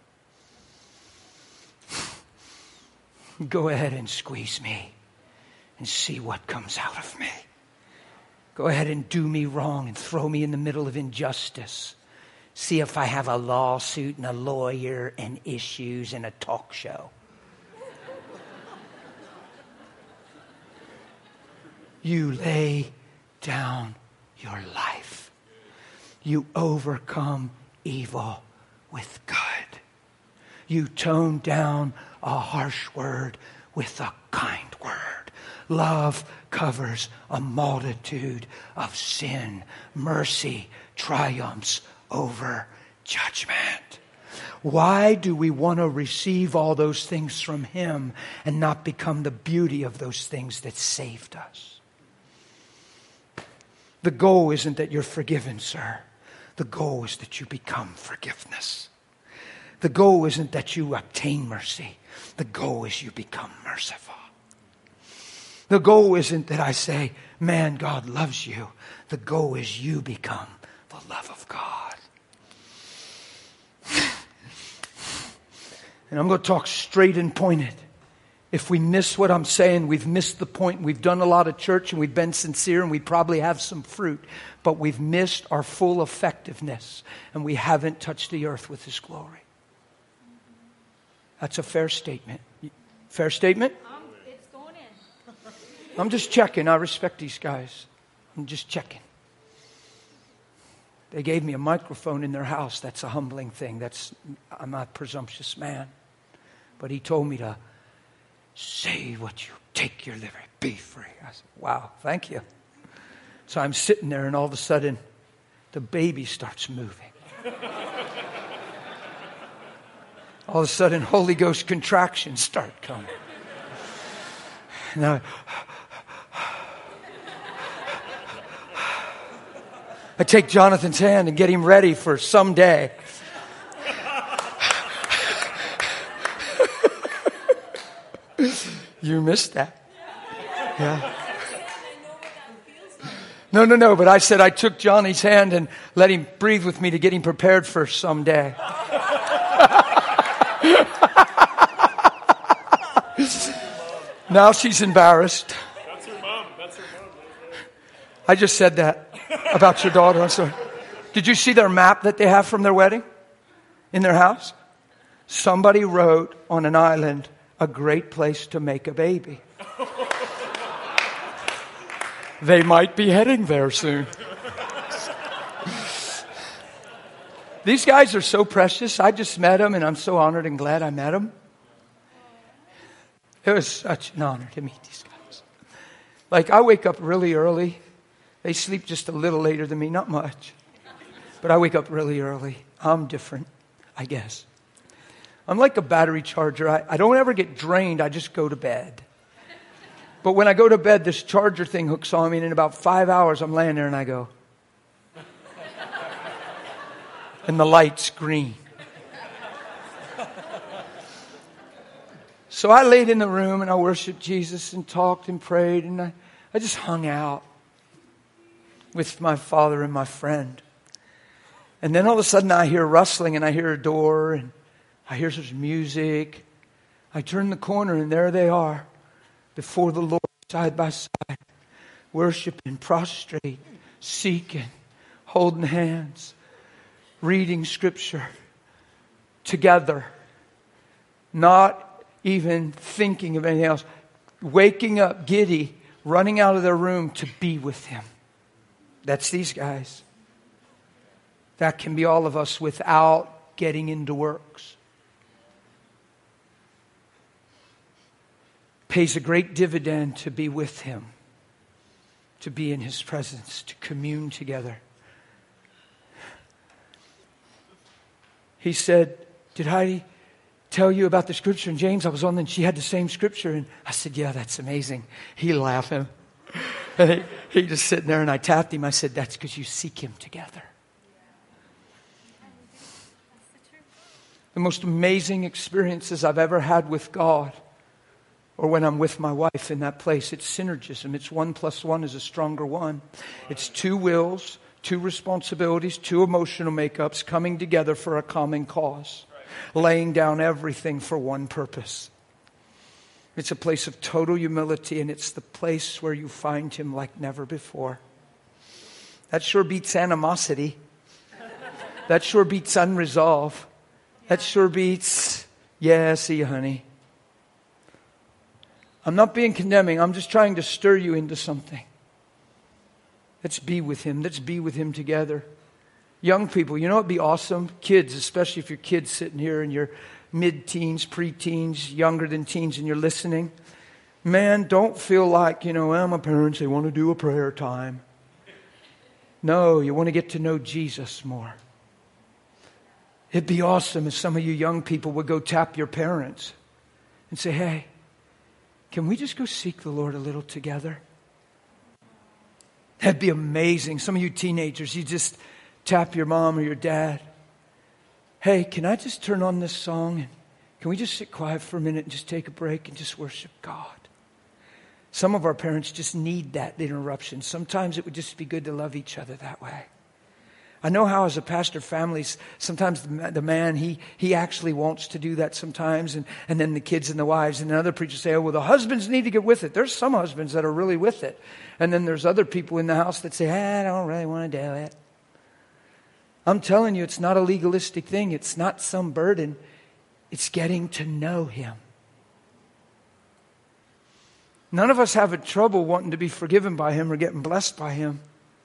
Go ahead and squeeze me and see what comes out of me. Go ahead and do me wrong and throw me in the middle of injustice. See if I have a lawsuit and a lawyer and issues and a talk show. You lay down your life. You overcome evil with good. You tone down a harsh word with a kind word. Love covers a multitude of sin. Mercy triumphs over judgment. Why do we want to receive all those things from him and not become the beauty of those things that saved us? The goal isn't that you're forgiven, sir. The goal is that you become forgiveness. The goal isn't that you obtain mercy. The goal is you become merciful. The goal isn't that I say, man, God loves you. The goal is you become the love of God. And I'm going to talk straight and pointed. If we miss what I'm saying, we've missed the point. We've done a lot of church and we've been sincere and we probably have some fruit. But we've missed our full effectiveness and we haven't touched the earth with his glory. That's a fair statement. Fair statement? It's going in. I'm just checking. I respect these guys. I'm just checking. They gave me a microphone in their house. That's a humbling thing. I'm not a presumptuous man. But he told me to say what you take your liberty. Be free. I said, wow, thank you. So I'm sitting there, and all of a sudden, the baby starts moving. All of a sudden, Holy Ghost contractions start coming. And I take Jonathan's hand and get him ready for someday. You missed that. Yeah. No. But I said I took Johnny's hand and let him breathe with me to get him prepared for someday. Now she's embarrassed. That's her mom. I just said that about your daughter. I'm sorry. Did you see their map that they have from their wedding in their house? Somebody wrote on an island, a great place to make a baby. They might be heading there soon. These guys are so precious. I just met them, and I'm so honored and glad I met them. It was such an honor to meet these guys. Like, I wake up really early. They sleep just a little later than me, not much. But I wake up really early. I'm different, I guess. I'm like a battery charger. I don't ever get drained. I just go to bed. But when I go to bed, this charger thing hooks on me, and in about 5 hours, I'm laying there and I go. And the light's green. So I laid in the room and I worshiped Jesus and talked and prayed, and I just hung out with my father and my friend. And then all of a sudden I hear rustling, and I hear a door, and I hear some music. I turn the corner, and there they are before the Lord, side by side, worshiping, prostrate, seeking, holding hands, reading scripture together, not even thinking of anything else, waking up giddy, running out of their room to be with Him. That's these guys. That can be all of us without getting into works. Pays a great dividend to be with Him, to be in His presence, to commune together. He said, did Heidi tell you about the scripture in James? I was on, and she had the same scripture. And I said, yeah, that's amazing. He laughed. And he just sitting there, and I tapped him. I said, that's because you seek Him together. The most amazing experiences I've ever had with God, or when I'm with my wife in that place, it's synergism. It's 1 + 1 is a stronger 1. It's two wills, two responsibilities, two emotional makeups coming together for a common cause. Laying down everything for one purpose. It's a place of total humility, and it's the place where you find Him like never before. That sure beats animosity. That sure beats unresolved. That sure beats, yeah, see you, honey. I'm not being condemning. I'm just trying to stir you into something. Let's be with Him. Let's be with Him together. Young people, you know what would be awesome? Kids, especially if your kid's sitting here and you're mid-teens, pre-teens, younger than teens, and you're listening. Man, don't feel like, well, my parents, they want to do a prayer time. No, you want to get to know Jesus more. It'd be awesome if some of you young people would go tap your parents and say, hey, can we just go seek the Lord a little together? That'd be amazing. Some of you teenagers, you just tap your mom or your dad. Hey, can I just turn on this song? And can we just sit quiet for a minute and just take a break and just worship God? Some of our parents just need that interruption. Sometimes it would just be good to love each other that way. I know how as a pastor families, sometimes the man, he actually wants to do that sometimes. And then the kids and the wives. And then other preachers say, oh, well, the husbands need to get with it. There's some husbands that are really with it. And then there's other people in the house that say, I don't really want to do it. I'm telling you, it's not a legalistic thing. It's not some burden. It's getting to know Him. None of us have a trouble wanting to be forgiven by Him or getting blessed by Him.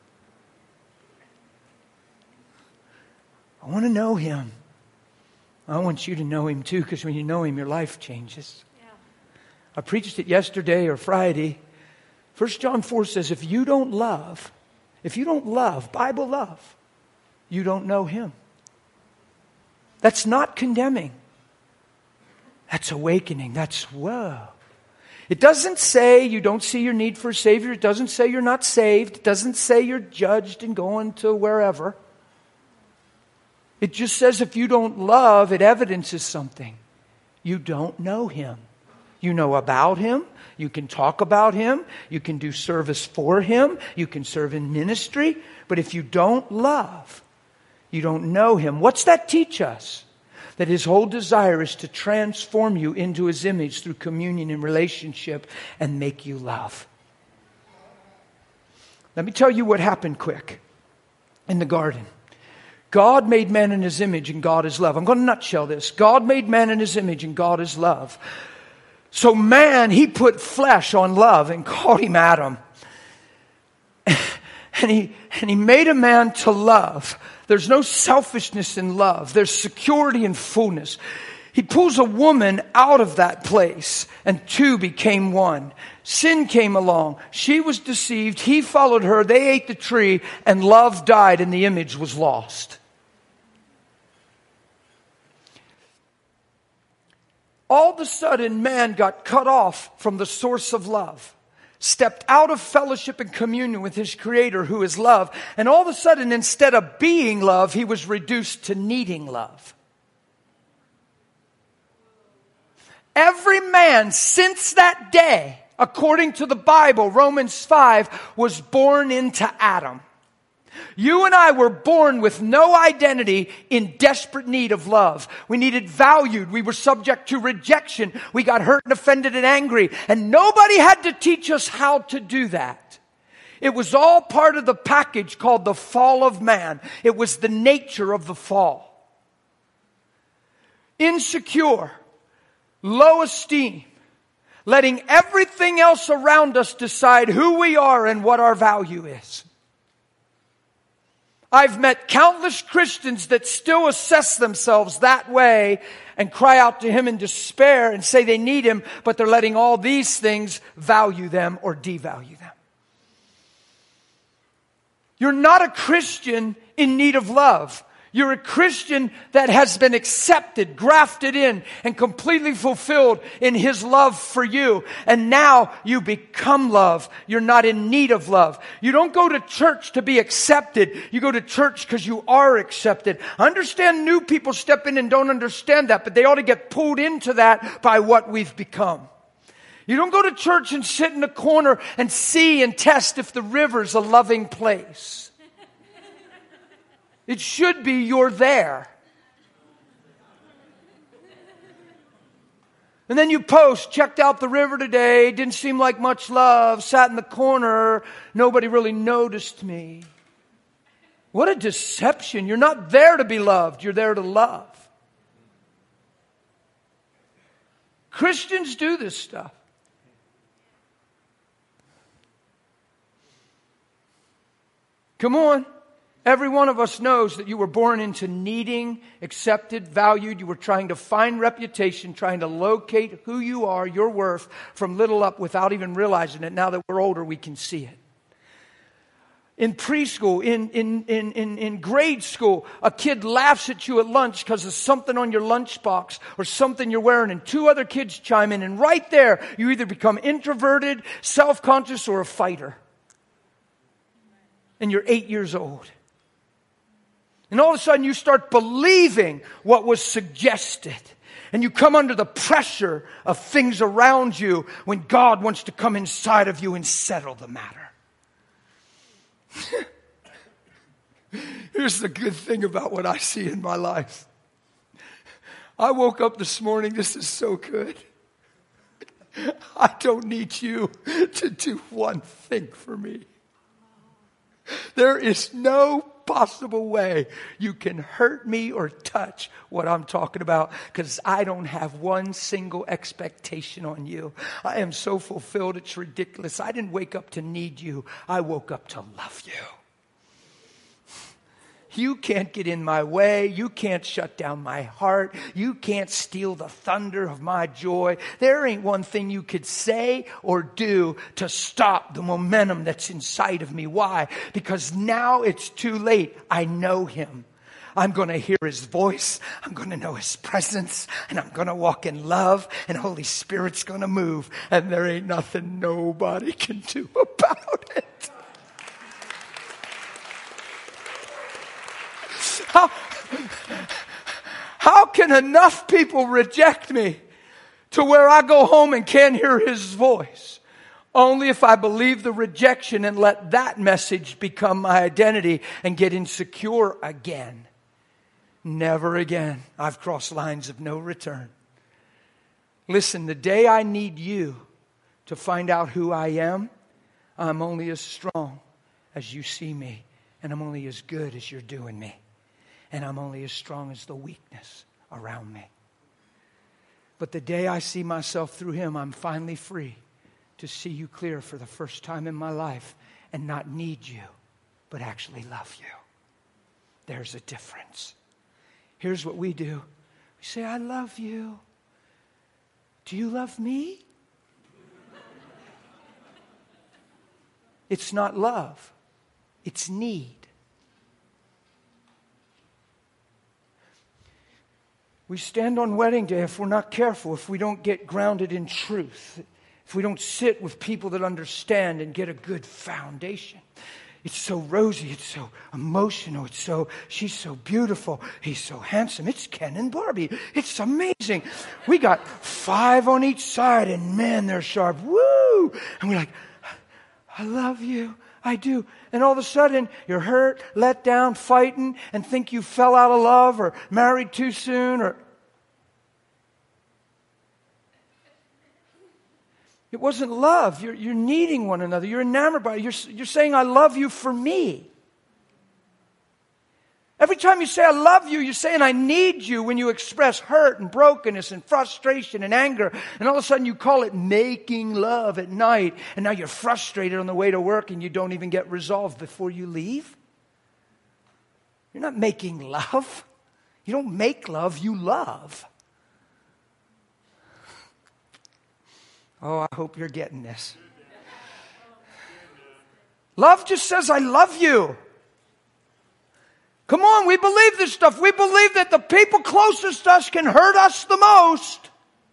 I want to know Him. I want you to know Him too, because when you know Him, your life changes. Yeah. I preached it yesterday or Friday. 1 John 4 says, if you don't love, If you don't love, Bible love, you don't know Him. That's not condemning. That's awakening. That's whoa. It doesn't say you don't see your need for a Savior. It doesn't say you're not saved. It doesn't say you're judged and going to wherever. It just says if you don't love, it evidences something. You don't know Him. You know about Him. You can talk about Him. You can do service for Him. You can serve in ministry. But if you don't love, you don't know Him. What's that teach us? That His whole desire is to transform you into His image through communion and relationship and make you love. Let me tell you what happened quick in the garden. God made man in His image and God is love. I'm going to nutshell this. God made man in His image and God is love. So man, He put flesh on love and called him Adam. And he made a man to love. There's no selfishness in love. There's security and fullness. He pulls a woman out of that place, and two became one. Sin came along. She was deceived. He followed her. They ate the tree, and love died, and the image was lost. All of a sudden, man got cut off from the source of love. Stepped out of fellowship and communion with his Creator, who is love. And all of a sudden, instead of being love, he was reduced to needing love. Every man since that day, according to the Bible, Romans 5, was born into Adam. You and I were born with no identity, in desperate need of love. We needed valued. We were subject to rejection. We got hurt and offended and angry. And nobody had to teach us how to do that. It was all part of the package called the fall of man. It was the nature of the fall. Insecure, low esteem, letting everything else around us decide who we are and what our value is. I've met countless Christians that still assess themselves that way and cry out to Him in despair and say they need Him, but they're letting all these things value them or devalue them. You're not a Christian in need of love. You're a Christian that has been accepted, grafted in, and completely fulfilled in His love for you. And now you become love. You're not in need of love. You don't go to church to be accepted. You go to church because you are accepted. I understand new people step in and don't understand that, but they ought to get pulled into that by what we've become. You don't go to church and sit in a corner and see and test if the river's a loving place. It should be you're there. And then you post, checked out the river today, didn't seem like much love, sat in the corner, nobody really noticed me. What a deception. You're not there to be loved, you're there to love. Christians do this stuff. Come on. Every one of us knows that you were born into needing, accepted, valued. You were trying to find reputation, trying to locate who you are, your worth, from little up without even realizing it. Now that we're older, we can see it. In preschool, in grade school, a kid laughs at you at lunch because of something on your lunchbox or something you're wearing, and two other kids chime in, and right there, you either become introverted, self-conscious, or a fighter. And you're 8 years old. And all of a sudden you start believing what was suggested. And you come under the pressure of things around you when God wants to come inside of you and settle the matter. Here's the good thing about what I see in my life. I woke up this morning, this is so good. I don't need you to do one thing for me. There is no possible way you can hurt me or touch what I'm talking about, because I don't have one single expectation on you. I am so fulfilled, it's ridiculous. I didn't wake up to need you. I woke up to love you. You can't get in my way. You can't shut down my heart. You can't steal the thunder of my joy. There ain't one thing you could say or do to stop the momentum that's inside of me. Why? Because now it's too late. I know him. I'm going to hear his voice. I'm going to know his presence. And I'm going to walk in love. And Holy Spirit's going to move. And there ain't nothing nobody can do about it. How can enough people reject me to where I go home and can't hear his voice? Only if I believe the rejection and let that message become my identity and get insecure again. Never again. I've crossed lines of no return. Listen, the day I need you to find out who I am, I'm only as strong as you see me. And I'm only as good as you're doing me. And I'm only as strong as the weakness around me. But the day I see myself through him, I'm finally free to see you clear for the first time in my life and not need you, but actually love you. There's a difference. Here's what we do. We say, I love you. Do you love me? It's not love. It's need. We stand on wedding day if we're not careful, if we don't get grounded in truth, if we don't sit with people that understand and get a good foundation. It's so rosy, it's so emotional, she's so beautiful, he's so handsome. It's Ken and Barbie. It's amazing. We got 5 on each side and man, they're sharp. Woo! And we're like, I love you. I do. And all of a sudden, you're hurt, let down, fighting, and think you fell out of love or married too soon or... It wasn't love. You're needing one another. You're enamored by it. You're saying, I love you for me. Every time you say, I love you, you're saying, I need you when you express hurt and brokenness and frustration and anger. And all of a sudden you call it making love at night. And now you're frustrated on the way to work and you don't even get resolved before you leave. You're not making love. You don't make love, you love. Oh, I hope you're getting this. Love just says, I love you. Come on, we believe this stuff. We believe that the people closest to us can hurt us the most.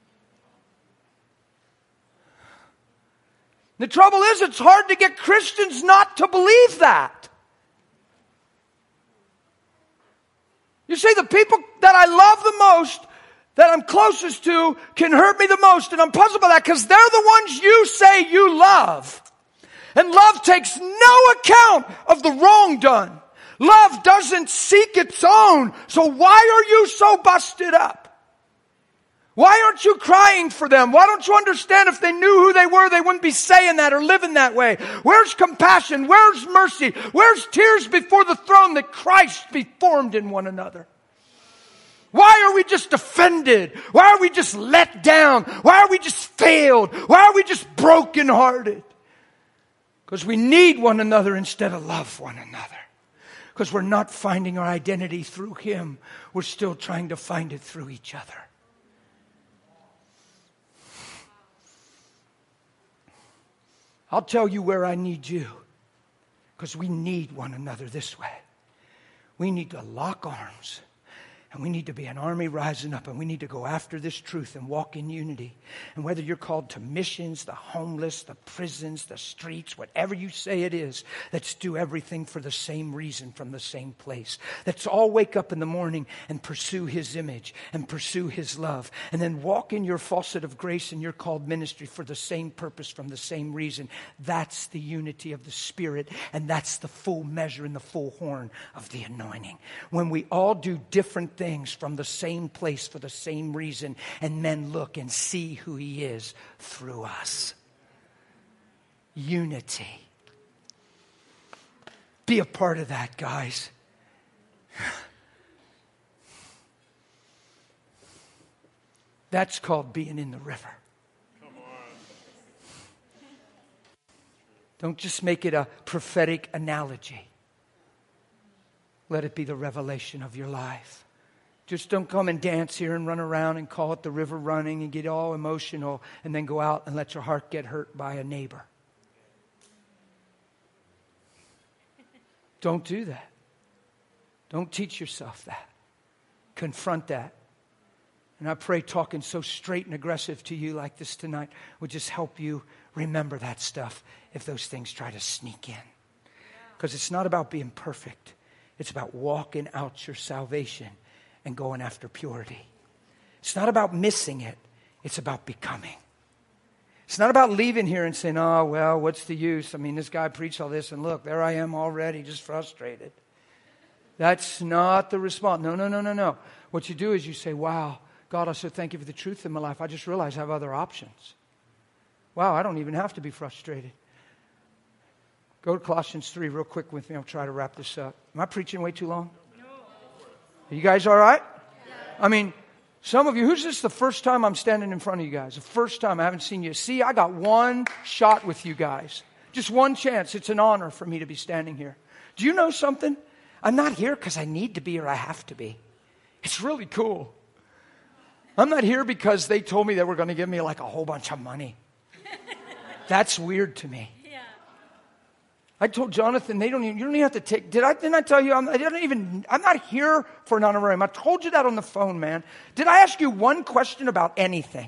The trouble is, it's hard to get Christians not to believe that. You see, the people that I love the most, that I'm closest to, can hurt me the most. And I'm puzzled by that because they're the ones you say you love. And love takes no account of the wrong done. Love doesn't seek its own. So why are you so busted up? Why aren't you crying for them? Why don't you understand if they knew who they were, they wouldn't be saying that or living that way? Where's compassion? Where's mercy? Where's tears before the throne that Christ be formed in one another? Why are we just offended? Why are we just let down? Why are we just failed? Why are we just brokenhearted? Because we need one another instead of love one another. Because we're not finding our identity through him. We're still trying to find it through each other. I'll tell you where I need you. Because we need one another this way. We need to lock arms. And we need to be an army rising up, and we need to go after this truth and walk in unity. And whether you're called to missions, the homeless, the prisons, the streets, whatever you say it is, let's do everything for the same reason from the same place. Let's all wake up in the morning and pursue his image and pursue his love. And then walk in your faucet of grace and your called ministry for the same purpose from the same reason. That's the unity of the Spirit, and that's the full measure and the full horn of the anointing. When we all do different things from the same place for the same reason, and men look and see who he is through us. Unity. Be a part of that, guys. That's called being in the river. Don't just make it a prophetic analogy. let it be the revelation of your life. Just don't come and dance here and run around and call it the river running and get all emotional and then go out and let your heart get hurt by a neighbor. Don't do that. Don't teach yourself that. Confront that. And I pray talking so straight and aggressive to you like this tonight would just help you remember that stuff if those things try to sneak in. Because it's not about being perfect. It's about walking out your salvation and going after purity. It's not about missing it. It's about becoming. It's not about leaving here and saying, oh, well, what's the use? I mean, this guy preached all this and look, there I am already just frustrated. That's not the response. No. What you do is you say, wow, God, I so thank you for the truth in my life. I just realized I have other options. Wow, I don't even have to be frustrated. Go to Colossians 3 real quick with me. I'll try to wrap this up. Am I preaching way too long? No. Are you guys all right? Yeah. I mean, some of you, who's this the first time I'm standing in front of you guys? The first time I haven't seen you. See, I got one shot with you guys. Just one chance. It's an honor for me to be standing here. Do you know something? I'm not here because I need to be or I have to be. It's really cool. I'm not here because they told me they were going to give me like a whole bunch of money. That's weird to me. Yeah. I told Jonathan, you don't even have to take, didn't I tell you, I'm not here for an honorarium. I told you that on the phone, man. Did I ask you one question about anything?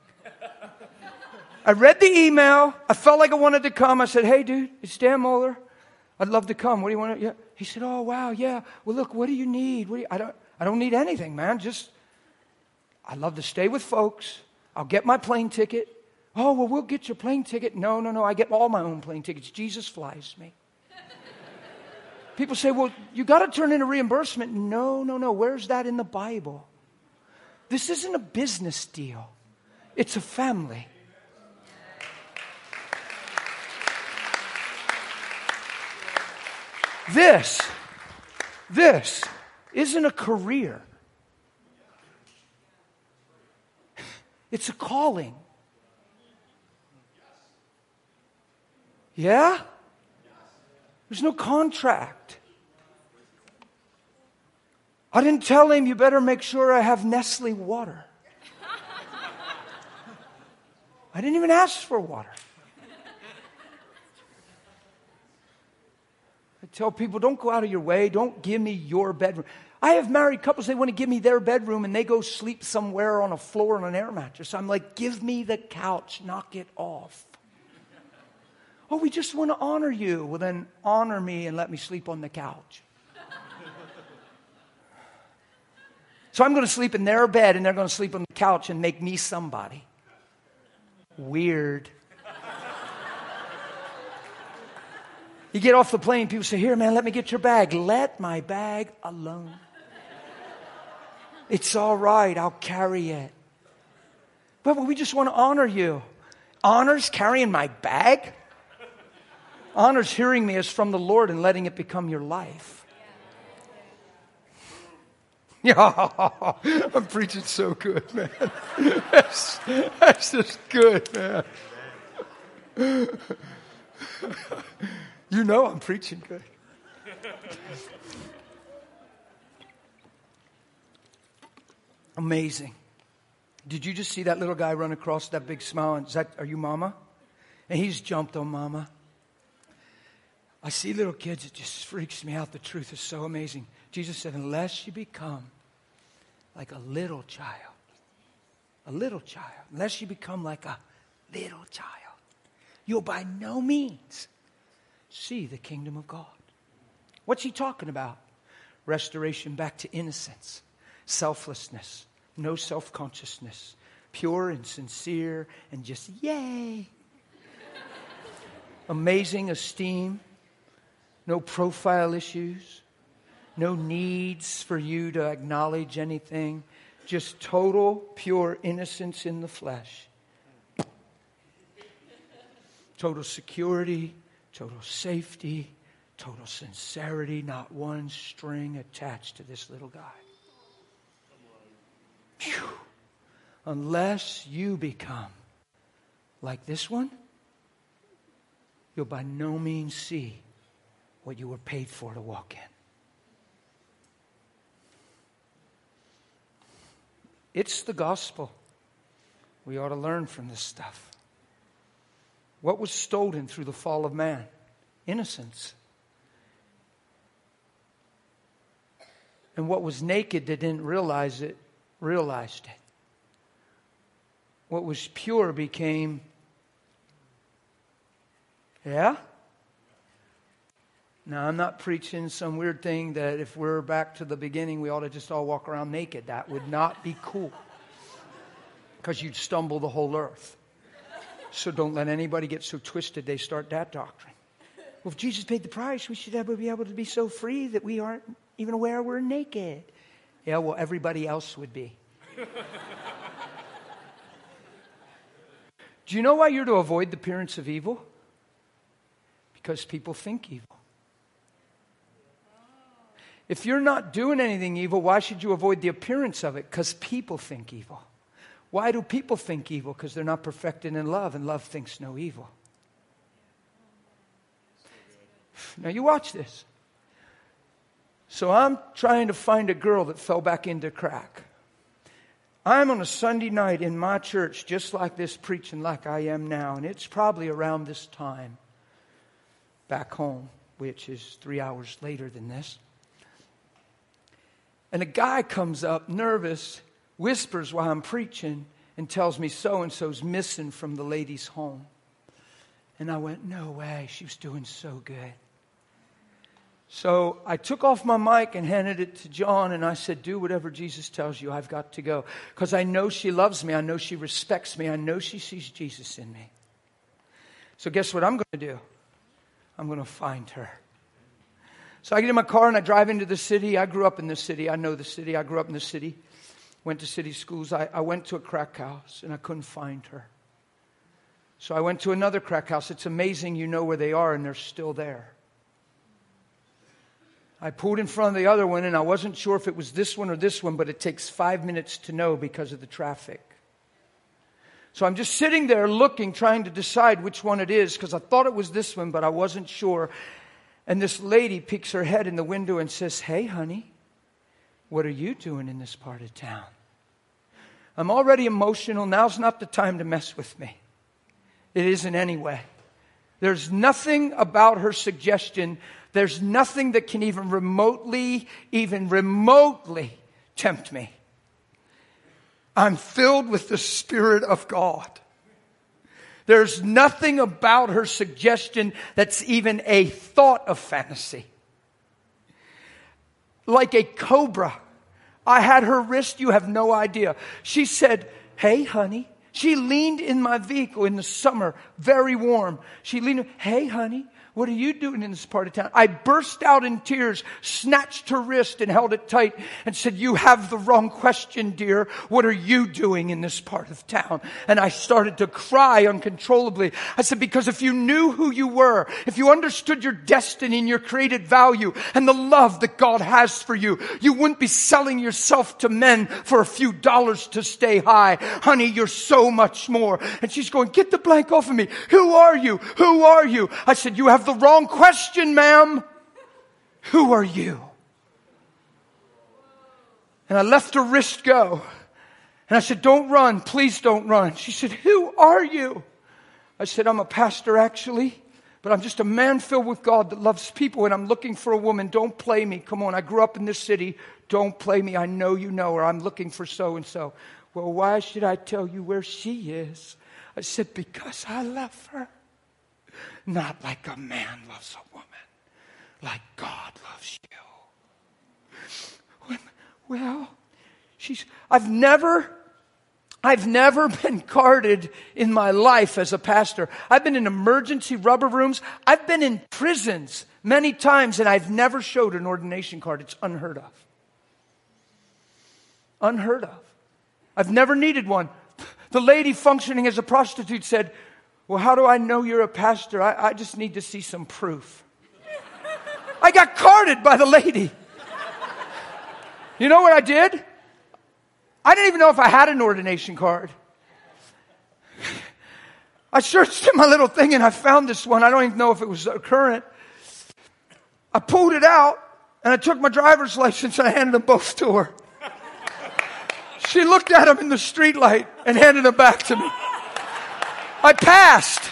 I read the email. I felt like I wanted to come. I said, hey, dude, it's Dan Moeller. I'd love to come. What do you want to, yeah. He said, oh, wow, yeah. Well, look, what do you need? I don't need anything, man. I'd love to stay with folks. I'll get my plane ticket. Oh, well, we'll get your plane ticket. No. I get all my own plane tickets. Jesus flies me. People say, well, you got to turn in a reimbursement. No. Where's that in the Bible? This isn't a business deal. It's a family. This isn't a career. It's a calling. Yeah? There's no contract. I didn't tell him, you better make sure I have Nestle water. I didn't even ask for water. I tell people, don't go out of your way. Don't give me your bedroom. I have married couples, they want to give me their bedroom and they go sleep somewhere on a floor on an air mattress. I'm like, give me the couch, knock it off. Oh, we just want to honor you. Well, then honor me and let me sleep on the couch. So I'm going to sleep in their bed and they're going to sleep on the couch and make me somebody. Weird. You get off the plane, people say, here, man, let me get your bag. Let my bag alone. It's all right, I'll carry it. But we just want to honor you. Honor's carrying my bag? Honor's hearing me as from the Lord and letting it become your life. Yeah, I'm preaching so good, man. That's just good, man. You know I'm preaching good. Amazing. Did you just see that little guy run across that big smile? Are you Mama? And he's jumped on Mama. I see little kids, it just freaks me out. The truth is so amazing. Jesus said, unless you become like a little child, unless you become like a little child, you'll by no means see the kingdom of God. What's he talking about? Restoration back to innocence, selflessness, no self-consciousness, pure and sincere and just yay. Amazing esteem, no profile issues, no needs for you to acknowledge anything, just total pure innocence in the flesh. Total security, total safety, total sincerity, not one string attached to this little guy. Phew. Unless you become like this one, you'll by no means see what you were paid for to walk in. It's the gospel. We ought to learn from this stuff. What was stolen through the fall of man? Innocence. And what was naked that didn't realize it, realized it. What was pure became, yeah? Now, I'm not preaching some weird thing that if we're back to the beginning, we ought to just all walk around naked. That would not be cool. Because you'd stumble the whole earth. So don't let anybody get so twisted they start that doctrine. Well, if Jesus paid the price, we should be able to be so free that we aren't even aware we're naked. Yeah, well, everybody else would be. Do you know why you're to avoid the appearance of evil? Because people think evil. If you're not doing anything evil, why should you avoid the appearance of it? Because people think evil. Why do people think evil? Because they're not perfected in love, and love thinks no evil. Now you watch this. So I'm trying to find a girl that fell back into crack. I'm on a Sunday night in my church just like this, preaching like I am now. And it's probably around this time back home, which is 3 hours later than this. And a guy comes up, nervous, whispers while I'm preaching, and tells me so-and-so's missing from the lady's home. And I went, no way, she was doing so good. So I took off my mic and handed it to John, and I said, do whatever Jesus tells you, I've got to go. Because I know she loves me, I know she respects me, I know she sees Jesus in me. So guess what I'm going to do? I'm going to find her. So I get in my car and I drive into the city. I grew up in the city. I know the city. I grew up in the city. Went to city schools. I went to a crack house and I couldn't find her. So I went to another crack house. It's amazing you know where they are and they're still there. I pulled in front of the other one and I wasn't sure if it was this one or this one, but it takes 5 minutes to know because of the traffic. So I'm just sitting there looking, trying to decide which one it is because I thought it was this one, but I wasn't sure. And this lady peeks her head in the window and says, hey, honey, what are you doing in this part of town? I'm already emotional. Now's not the time to mess with me. It isn't anyway. There's nothing about her suggestion. There's nothing that can even remotely tempt me. I'm filled with the Spirit of God. There's nothing about her suggestion that's even a thought of fantasy. Like a cobra. I had her wrist, you have no idea. She said, hey, honey. She leaned in my vehicle in the summer, very warm. She leaned, hey, honey, what are you doing in this part of town? I burst out in tears, snatched her wrist and held it tight and said, you have the wrong question, dear. What are you doing in this part of town? And I started to cry uncontrollably. I said, because if you knew who you were, if you understood your destiny and your created value and the love that God has for you, you wouldn't be selling yourself to men for a few dollars to stay high. Honey, you're so much more. And she's going, get the blank off of me. Who are you? Who are you? I said, you have the wrong question, ma'am. Who are you? And I left her wrist go. And I said, don't run. Please don't run. She said, who are you? I said, I'm a pastor actually, but I'm just a man filled with God that loves people and I'm looking for a woman. Don't play me. Come on. I grew up in this city. Don't play me. I know you know her. I'm looking for so-and-so. Well, why should I tell you where she is? I said, because I love her. Not like a man loves a woman. Like God loves you. Well, I've never been carded in my life as a pastor. I've been in emergency rubber rooms. I've been in prisons many times and I've never showed an ordination card. It's unheard of. Unheard of. I've never needed one. The lady functioning as a prostitute said, well, how do I know you're a pastor? I just need to see some proof. I got carded by the lady. You know what I did? I didn't even know if I had an ordination card. I searched in my little thing and I found this one. I don't even know if it was current. I pulled it out and I took my driver's license and I handed them both to her. She looked at him in the streetlight and handed him back to me. I passed.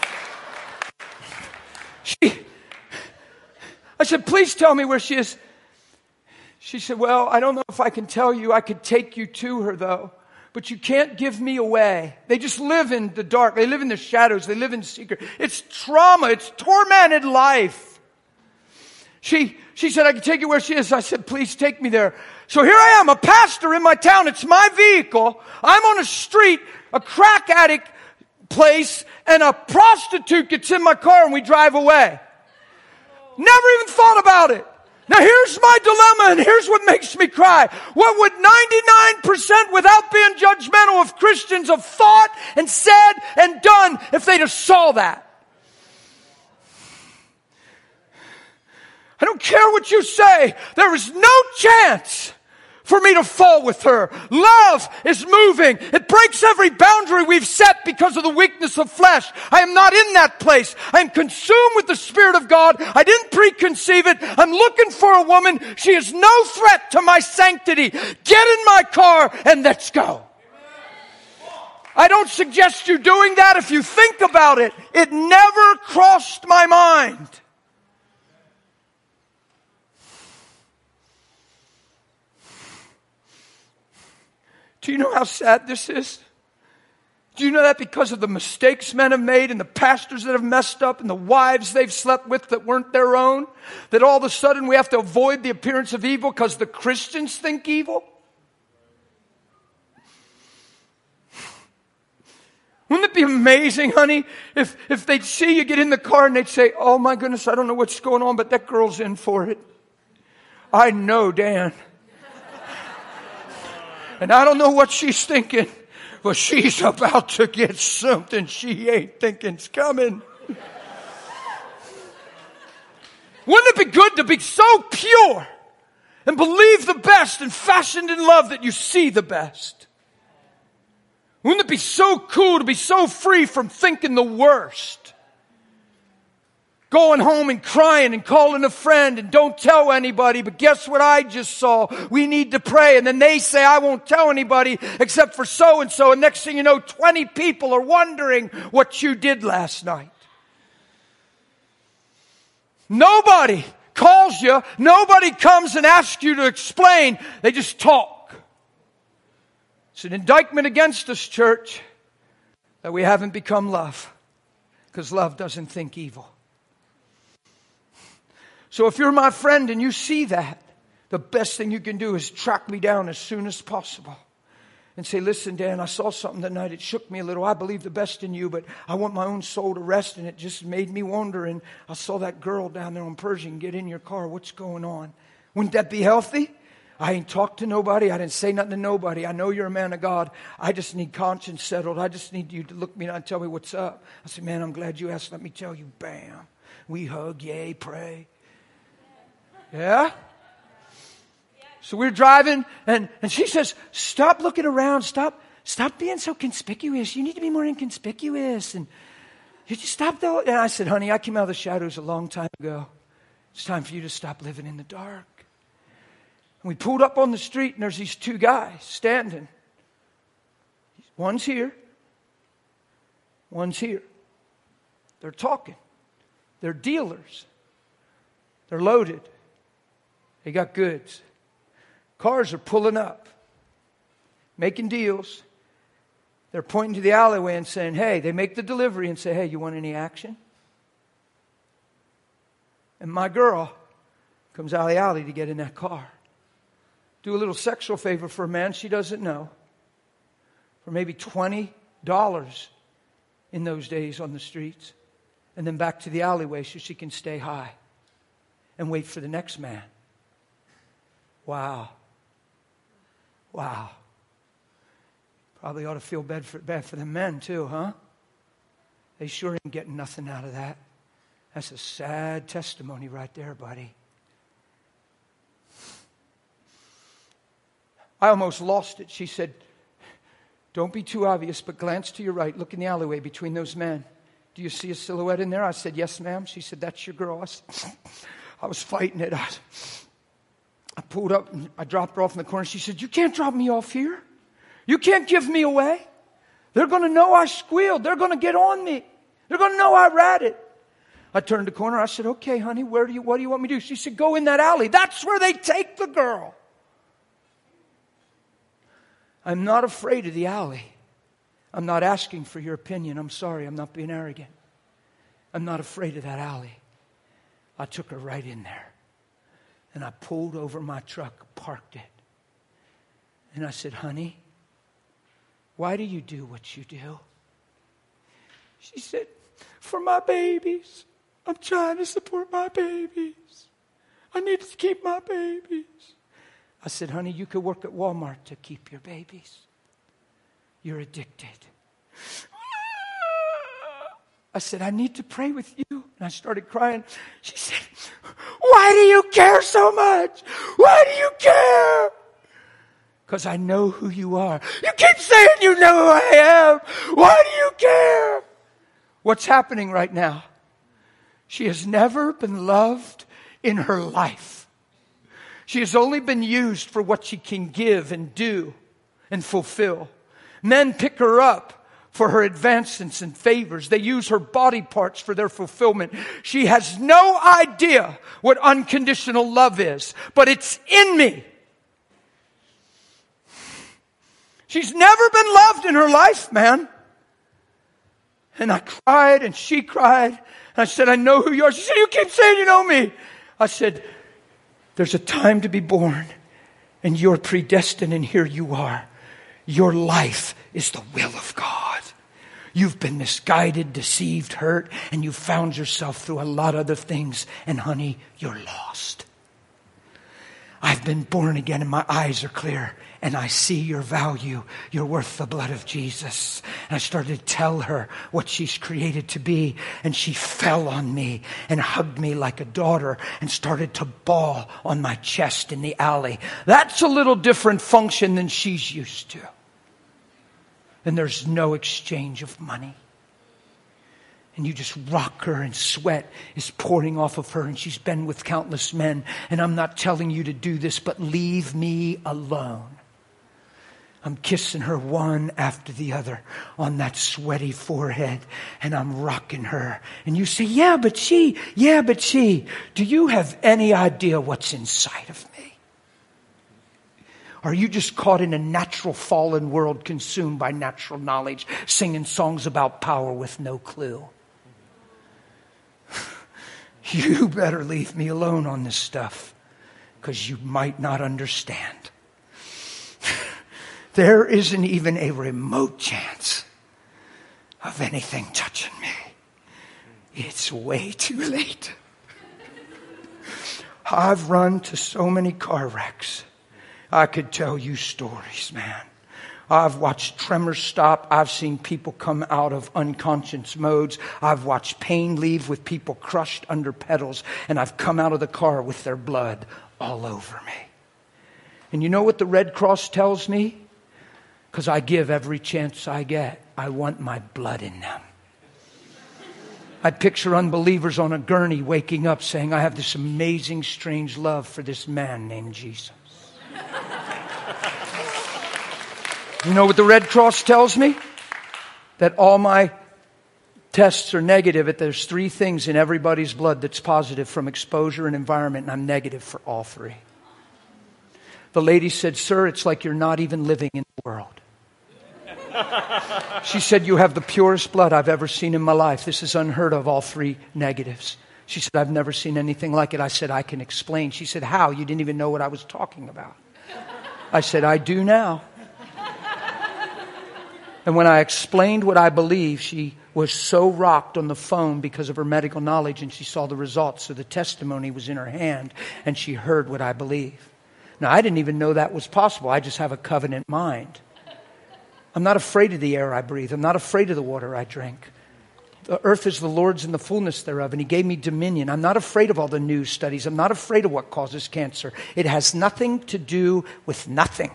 I said, please tell me where she is. She said, well, I don't know if I can tell you. I could take you to her, though. But you can't give me away. They just live in the dark. They live in the shadows. They live in secret. It's trauma. It's tormented life. She said, I can take you where she is. I said, please take me there. So here I am, a pastor in my town. It's my vehicle. I'm on a street, a crack addict place, and a prostitute gets in my car and we drive away. Never even thought about it. Now here's my dilemma, and here's what makes me cry. What would 99% without being judgmental of Christians have thought and said and done if they'd have saw that? I don't care what you say. There is no chance for me to fall with her. Love is moving. It breaks every boundary we've set because of the weakness of flesh. I am not in that place. I am consumed with the Spirit of God. I didn't preconceive it. I'm looking for a woman. She is no threat to my sanctity. Get in my car and let's go. I don't suggest you doing that. If you think about it, it never crossed my mind. Do you know how sad this is? Do you know that because of the mistakes men have made and the pastors that have messed up and the wives they've slept with that weren't their own, that all of a sudden we have to avoid the appearance of evil because the Christians think evil? Wouldn't it be amazing, honey, if they'd see you get in the car and they'd say, oh my goodness, I don't know what's going on, but that girl's in for it. I know Dan. And I don't know what she's thinking, but she's about to get something she ain't thinking's coming. Wouldn't it be good to be so pure and believe the best and fashioned in love that you see the best? Wouldn't it be so cool to be so free from thinking the worst? Going home and crying and calling a friend and don't tell anybody, but guess what I just saw? We need to pray. And then they say, I won't tell anybody except for so-and-so. And next thing you know, 20 people are wondering what you did last night. Nobody calls you. Nobody comes and asks you to explain. They just talk. It's an indictment against us, church, that we haven't become love. Because love doesn't think evil. So if you're my friend and you see that, the best thing you can do is track me down as soon as possible. And say, listen, Dan, I saw something tonight. It shook me a little. I believe the best in you, but I want my own soul to rest, and it just made me wonder. And I saw that girl down there on Pershing. Get in your car. What's going on? Wouldn't that be healthy? I ain't talked to nobody. I didn't say nothing to nobody. I know you're a man of God. I just need conscience settled. I just need you to look me down and tell me what's up. I said, man, I'm glad you asked. Let me tell you. Bam. We hug, yay, pray. Yeah? So we're driving, and she says, stop looking around. Stop being so conspicuous. You need to be more inconspicuous. And you just stop though. And I said, honey, I came out of the shadows a long time ago. It's time for you to stop living in the dark. And we pulled up on the street, and there's these two guys standing. One's here. One's here. They're talking. They're dealers. They're loaded. They got goods. Cars are pulling up, making deals. They're pointing to the alleyway and saying, hey, they make the delivery and say, hey, you want any action? And my girl comes out of the alley to get in that car. Do a little sexual favor for a man she doesn't know for maybe $20 in those days on the streets. And then back to the alleyway so she can stay high and wait for the next man. Wow. Wow. Probably ought to feel bad for the men too, huh? They sure ain't getting nothing out of that. That's a sad testimony right there, buddy. I almost lost it. She said, don't be too obvious, but glance to your right. Look in the alleyway between those men. Do you see a silhouette in there? I said, yes, ma'am. She said, that's your girl. I was fighting it. I pulled up and I dropped her off in the corner. She said, you can't drop me off here. You can't give me away. They're going to know I squealed. They're going to get on me. They're going to know I ratted. I turned the corner. I said, okay, honey, what do you want me to do? She said, go in that alley. That's where they take the girl. I'm not afraid of the alley. I'm not asking for your opinion. I'm sorry. I'm not being arrogant. I'm not afraid of that alley. I took her right in there. And I pulled over my truck, parked it. And I said, honey, why do you do what you do? She said, for my babies. I'm trying to support my babies. I need to keep my babies. I said, honey, you could work at Walmart to keep your babies. You're addicted. I said, I need to pray with you. And I started crying. She said, why do you care so much? Why do you care? Because I know who you are. You keep saying you know who I am. Why do you care? What's happening right now? She has never been loved in her life. She has only been used for what she can give and do and fulfill. Men pick her up for her advancements and favors. They use her body parts for their fulfillment. She has no idea what unconditional love is, but it's in me. She's never been loved in her life, man. And I cried and she cried. And I said, I know who you are. She said, you keep saying you know me. I said, there's a time to be born and you're predestined and here you are. Your life is the will of God. You've been misguided, deceived, hurt, and you've found yourself through a lot of other things. And honey, you're lost. I've been born again and my eyes are clear. And I see your value. You're worth the blood of Jesus. And I started to tell her what she's created to be. And she fell on me and hugged me like a daughter and started to bawl on my chest in the alley. That's a little different function than she's used to. And there's no exchange of money. And you just rock her and sweat is pouring off of her. And she's been with countless men. And I'm not telling you to do this, but leave me alone. I'm kissing her one after the other on that sweaty forehead. And I'm rocking her. And you say, yeah, but she. Do you have any idea what's inside of me? Are you just caught in a natural fallen world consumed by natural knowledge, singing songs about power with no clue? You better leave me alone on this stuff, because you might not understand. There isn't even a remote chance of anything touching me. It's way too late. I've run to so many car wrecks. I could tell you stories, man. I've watched tremors stop. I've seen people come out of unconscious modes. I've watched pain leave with people crushed under pedals. And I've come out of the car with their blood all over me. And you know what the Red Cross tells me? Because I give every chance I get. I want my blood in them. I picture unbelievers on a gurney waking up saying, I have this amazing, strange love for this man named Jesus. You know what the Red Cross tells me? That all my tests are negative. That there's 3 things in everybody's blood that's positive from exposure and environment, and I'm negative for all 3. The lady said, sir, it's like you're not even living in the world. She said, you have the purest blood I've ever seen in my life. This is unheard of, all 3 negatives. She said, I've never seen anything like it. I said, I can explain. She said, how? You didn't even know what I was talking about. I said, I do now. And when I explained what I believe, she was so rocked on the phone because of her medical knowledge, and she saw the results. So the testimony was in her hand, and she heard what I believe. Now, I didn't even know that was possible. I just have a covenant mind. I'm not afraid of the air I breathe. I'm not afraid of the water I drink. The earth is the Lord's and the fullness thereof, and He gave me dominion. I'm not afraid of all the news studies. I'm not afraid of what causes cancer. It has nothing to do with nothing.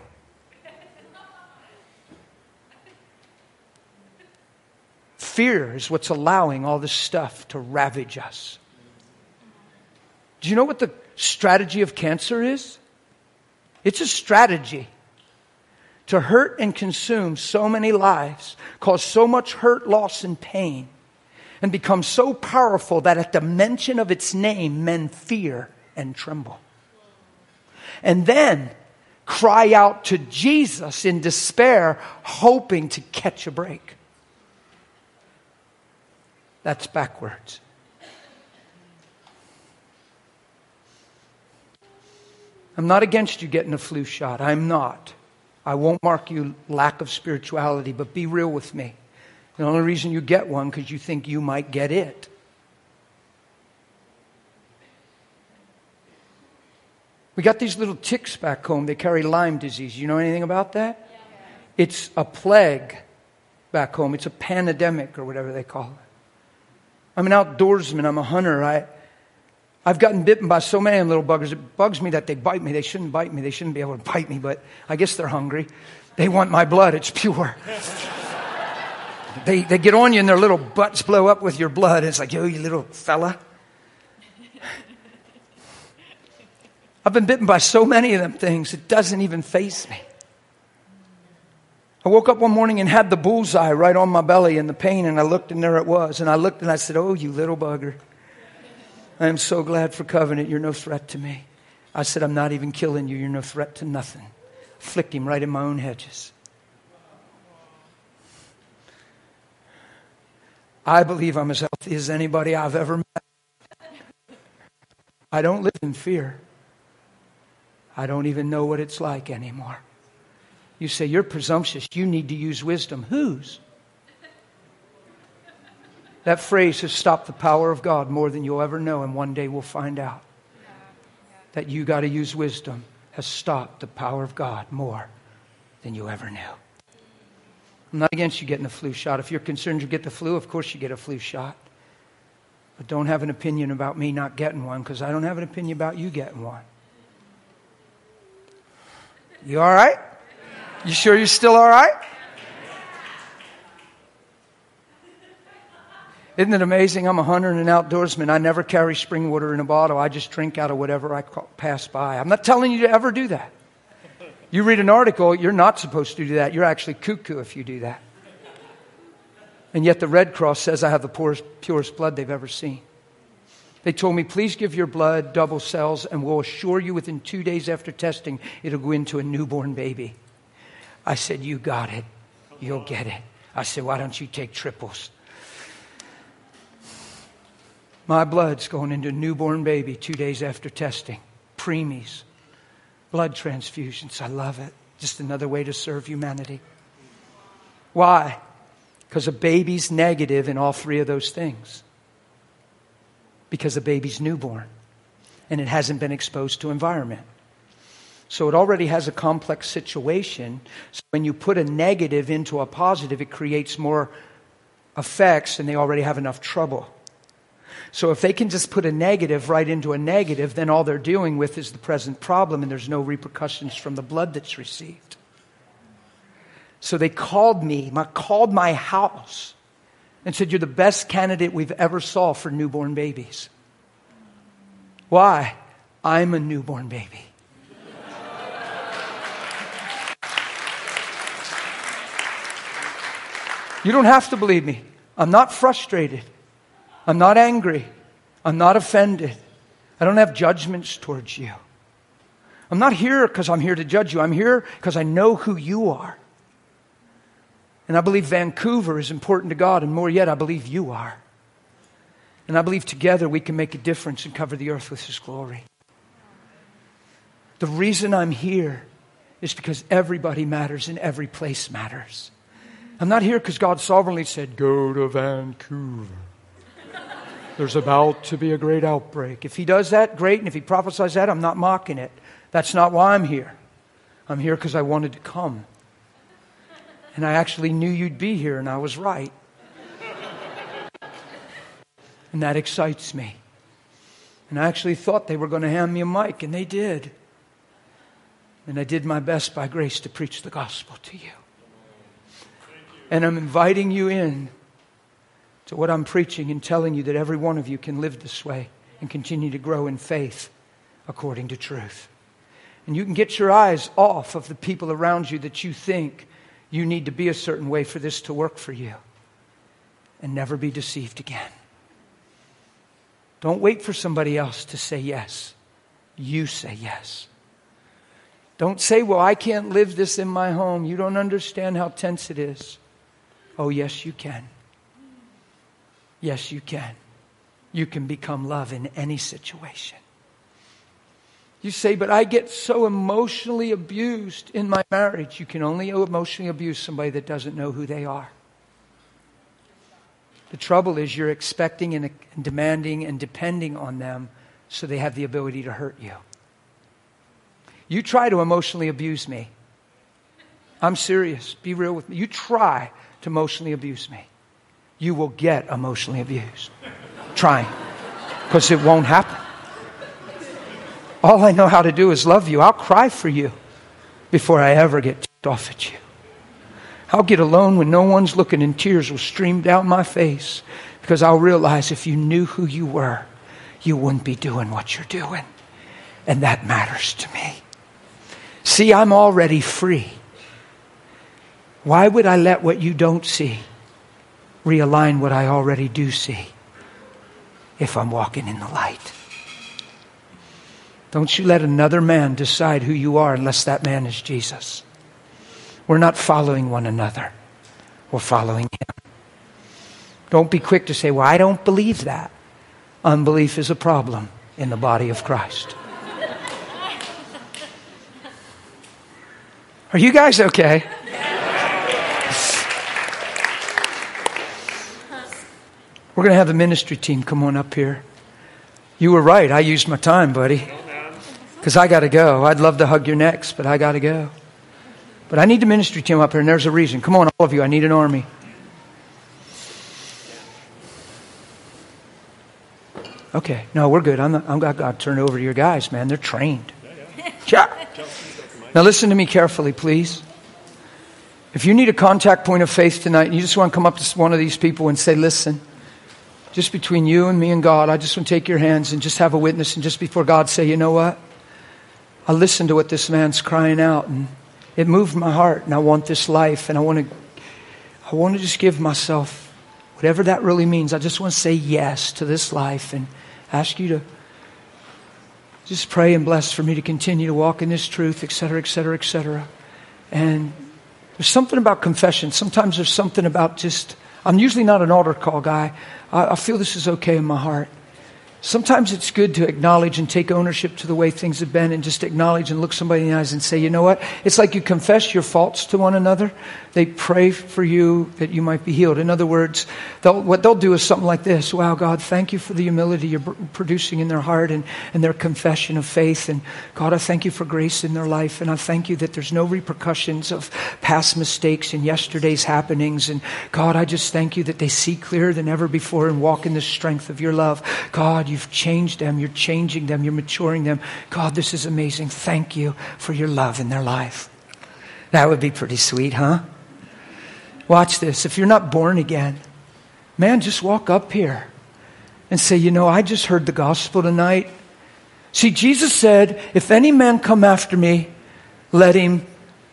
Fear is what's allowing all this stuff to ravage us. Do you know what the strategy of cancer is? It's a strategy. to hurt and consume so many lives, cause so much hurt, loss, and pain, and become so powerful that at the mention of its name, men fear and tremble. And then cry out to Jesus in despair, hoping to catch a break. That's backwards. I'm not against you getting a flu shot. I'm not. I won't mark you lack of spirituality, but be real with me. The only reason you get one because you think you might get it. We got these little ticks back home. They carry Lyme disease. You know anything about that? Yeah. It's a plague back home. It's a pandemic or whatever they call it. I'm an outdoorsman. I'm a hunter. I've gotten bitten by so many little buggers. It bugs me that they bite me. They shouldn't bite me. They shouldn't be able to bite me, but I guess they're hungry. They want my blood. It's pure. They get on you and their little butts blow up with your blood. It's like, yo, you little fella. I've been bitten by so many of them things, it doesn't even faze me. I woke up one morning and had the bullseye right on my belly and the pain, and I looked and there it was. And I looked and I said, oh, you little bugger. I am so glad for Covenant. You're no threat to me. I said, I'm not even killing you. You're no threat to nothing. Flicked him right in my own hedges. I believe I'm as healthy as anybody I've ever met. I don't live in fear. I don't even know what it's like anymore. You say, you're presumptuous. You need to use wisdom. Whose? That phrase has stopped the power of God more than you'll ever know, and one day we'll find out. That you got to use wisdom has stopped the power of God more than you ever knew. I'm not against you getting a flu shot. If you're concerned you get the flu, of course you get a flu shot. But don't have an opinion about me not getting one, because I don't have an opinion about you getting one. You all right? You sure you're still all right? Isn't it amazing? I'm a hunter and an outdoorsman. I never carry spring water in a bottle. I just drink out of whatever I pass by. I'm not telling you to ever do that. You read an article, you're not supposed to do that. You're actually cuckoo if you do that. And yet the Red Cross says I have the purest blood they've ever seen. They told me, please give your blood double cells and we'll assure you within 2 days after testing, it'll go into a newborn baby. I said, you got it. You'll get it. I said, why don't you take triples? My blood's going into a newborn baby 2 days after testing. Preemies. Blood transfusions. I love it. Just another way to serve humanity. Why? Because a baby's negative in all three of those things. Because the baby's newborn. And it hasn't been exposed to environment. So it already has a complex situation. So when you put a negative into a positive, it creates more effects and they already have enough trouble. So if they can just put a negative right into a negative, then all they're dealing with is the present problem and there's no repercussions from the blood that's received. So they called my house and said, you're the best candidate we've ever saw for newborn babies. Why? I'm a newborn baby. You don't have to believe me. I'm not frustrated. I'm not angry. I'm not offended. I don't have judgments towards you. I'm not here because I'm here to judge you. I'm here because I know who you are. And I believe Vancouver is important to God, and more yet, I believe you are. And I believe together we can make a difference and cover the earth with His glory. The reason I'm here is because everybody matters and every place matters. I'm not here because God sovereignly said, go to Vancouver. There's about to be a great outbreak. If He does that, great. And if He prophesies that, I'm not mocking it. That's not why I'm here. I'm here because I wanted to come. And I actually knew you'd be here, and I was right. And that excites me. And I actually thought they were going to hand me a mic, and they did. And I did my best by grace to preach the gospel to you. And I'm inviting you in to what I'm preaching and telling you that every one of you can live this way and continue to grow in faith according to truth. And you can get your eyes off of the people around you that you think you need to be a certain way for this to work for you. And never be deceived again. Don't wait for somebody else to say yes. You say yes. Don't say, well, I can't live this in my home. You don't understand how tense it is. Oh, yes, you can. Yes, you can. You can become love in any situation. You say, but I get so emotionally abused in my marriage. You can only emotionally abuse somebody that doesn't know who they are. The trouble is you're expecting and demanding and depending on them so they have the ability to hurt you. You try to emotionally abuse me. I'm serious. Be real with me. You try to emotionally abuse me. You will get emotionally abused. Trying. Because it won't happen. All I know how to do is love you. I'll cry for you before I ever get ticked off at you. I'll get alone when no one's looking and tears will stream down my face because I'll realize if you knew who you were, you wouldn't be doing what you're doing. And that matters to me. See, I'm already free. Why would I let what you don't see realign what I already do see if I'm walking in the light? Don't you let another man decide who you are unless that man is Jesus. We're not following one another. We're following Him. Don't be quick to say, well, I don't believe that. Unbelief is a problem in the body of Christ. Are you guys okay? We're going to have the ministry team come on up here. You were right. I used my time, buddy. Because I got to go. I'd love to hug your necks, but I got to go. But I need the ministry team up here, and there's a reason. Come on, all of you. I need an army. Okay. No, we're good. I'm going to turn it over to your guys, man. They're trained. Yeah. Now listen to me carefully, please. If you need a contact point of faith tonight, and you just want to come up to one of these people and say, listen, just between you and me and God, I just want to take your hands and just have a witness, and just before God say, you know what? I listened to what this man's crying out, and it moved my heart, and I want this life, and I want to just give myself, whatever that really means. I just want to say yes to this life and ask you to just pray and bless for me to continue to walk in this truth, etc., etc., etc. And there's something about confession. Sometimes there's something about just, I'm usually not an altar call guy. I feel this is okay in my heart. Sometimes it's good to acknowledge and take ownership to the way things have been and just acknowledge and look somebody in the eyes and say, you know what? It's like you confess your faults to one another. They pray for you that you might be healed. In other words, what they'll do is something like this. Wow, God, thank you for the humility you're producing in their heart and their confession of faith. And God, I thank you for grace in their life. And I thank you that there's no repercussions of past mistakes and yesterday's happenings. And God, I just thank you that they see clearer than ever before and walk in the strength of your love. God, you've changed them. You're changing them. You're maturing them. God, this is amazing. Thank you for your love in their life. That would be pretty sweet, huh? Watch this. If you're not born again, man, just walk up here and say, you know, I just heard the gospel tonight. See, Jesus said, if any man come after me, let him.